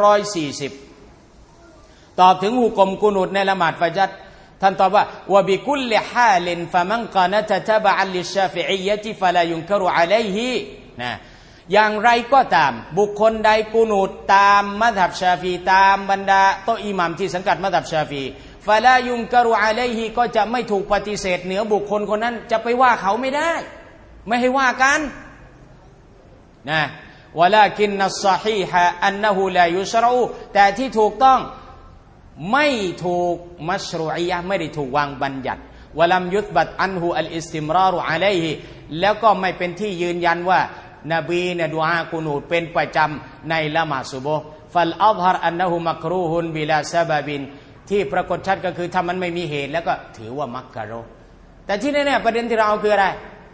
340ตอบถึงหุกมกูนูตในละหมาดฟัจรท่านตอบว่าวะบิกุลลิฮาลินฟะมันกานะตะตะบะอันลิชาฟิอียะติฟะลายุนกะรุอะลัยฮินะอย่างไรก็ตามบุคคลใดกุนูตตามมัซฮับชาฟีตามบรรดาโตอิหม่ามที่สังกัดมัซฮับชาฟีฟะลายุนกะรุอะลัยฮิก็จะไม่ถูกปฏิเสธเหนือบุคคลคนนั้นจะไปว่าเขาไม่ได้ไม่ให้ว่ากันนะวะลากินนัสซอฮีฮะอันนะฮูลายุชรอูแต่ที่ถูกต้องไม่ถูกมัชรูอียะห์ไม่ได้ถูกวางบัญญัติวะลัมยุตบัตอันฮูอัลอิสติมรารุอะลัยฮิแล้วก็ไม่เป็นที่ยืนยันว่านบีเนี่ยดุอากุนูตเป็นประจำในละหมาดซุโบฮ์ฟัลอัซฮรอันนะฮูมักรูฮุนบิลาซะบะบินที่ปรากฏชัดก็คือถ้ามันไม่มีเหตุแล้วก็ถือว่ามักรูฮ์แต่ที่แน่ๆประเด็นที่เราเอาคืออะไร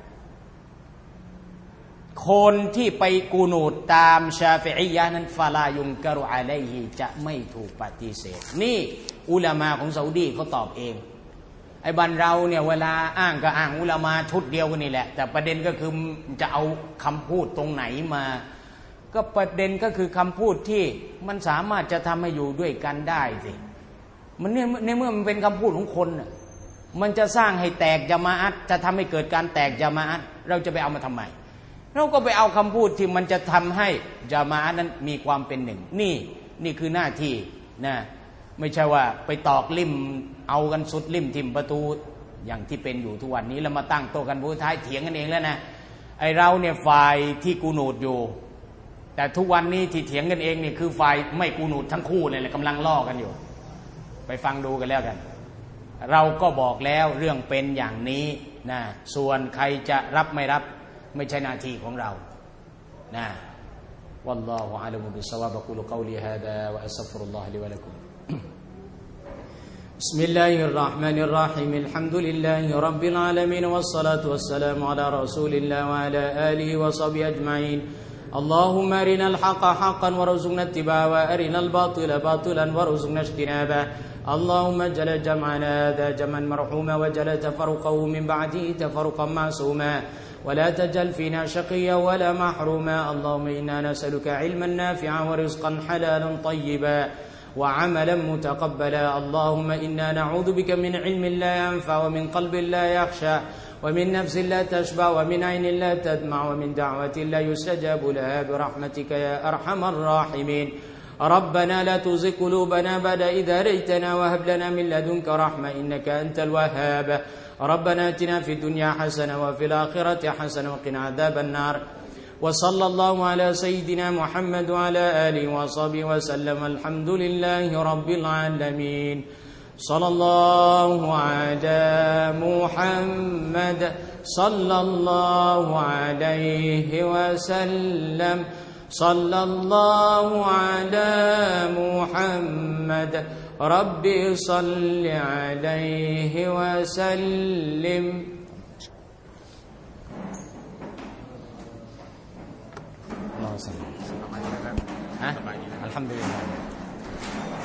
คนที่ไปกูนูตตามชาฟิอียะห์นั้นฟะลายุนกะรุอะลัยฮิจะไม่ถูกปฏิเสธนี่อุลามะของซาอุดีเขาตอบเองไอ้บ้านเราเนี่ยเวลาอ้างก็อ้างอุลามะชุดเดียวกันนี่แหละแต่ประเด็นก็คือจะเอาคำพูดตรงไหนมาก็ประเด็นก็คือคำพูดที่มันสามารถจะทำให้อยู่ด้วยกันได้สิมันเนี่ยในเมื่อมันเป็นคำพูดของคนน่ะมันจะสร้างให้แตกญะมาอะห์จะทำให้เกิดการแตกญะมาอะห์เราจะไปเอามาทำไมเราก็ไปเอาคำพูดที่มันจะทำให้ญะมาอะห์นั้นมีความเป็นหนึ่งนี่คือหน้าที่นะไม่ใช่ว่าไปตอกลิ่มเอากันสุดลิ่มทิ่มประตูอย่างที่เป็นอยู่ทุกวันนี้เรามาตั้งโต๊ะกันผู้ท้ายเถียงกันเองแล้วนะไอเราเนี่ยฝ่ายที่กูนูดอยู่แต่ทุกวันนี้ที่เถียงกันเองนี่คือฝ่ายไม่กูนูดทั้งคู่เลยแหละกำลังล่อกันอยู่ไปฟังดูกันแล้วกันเราก็บอกแล้วเรื่องเป็นอย่างนี้นะส่วนใครจะรับไม่รับไม่ใช่หน้าที่ของเรานะوالله أعلم بالصواب أقول قولي هذا وأستغفر الله لي ولكم بسم الله الرحمن الرحيم الحمد لله رب العالمين والصلاة والسلام على رسول الله وعلى آله وصحبه أجمعين اللهم أرنا الحق حقا وارزقنا اتباعه وأرنا الباطل باطلا وارزقنا اجتنابه اللهم اجعل جمعنا هذا جمعا مرحوما واجعل تفرقه من بعده تفرقا معصوما ولا تجعل فينا شقيا ولا محروما اللهم إنا نسألك علما نافعا ورزقا حلالا طيبا وعملا متقبلا اللهم إنا نعوذ بك من علم لا ينفع ومن قلب لا يخشى ومن نفس لا تشبع ومن عين لا تدمع ومن دعوة لا يستجاب لها برحمتك يا أرحم الراحمين ربنا لا تزغ قلوبنا بعد إذ هديتنا وهب لنا من لدنك رحمة إنك أنت الوهاب ربنا آتنا في الدنيا حسنة وفي الآخرة حسنة وقنا عذاب النار وصلى الله على سيدنا محمد وعلى آله وصحبه وسلم الحمد لله رب العالمين صلى الله على محمد صلى الله عليه وسلم صلى الله على محمد ربي صل عليه وسلم الحمد لله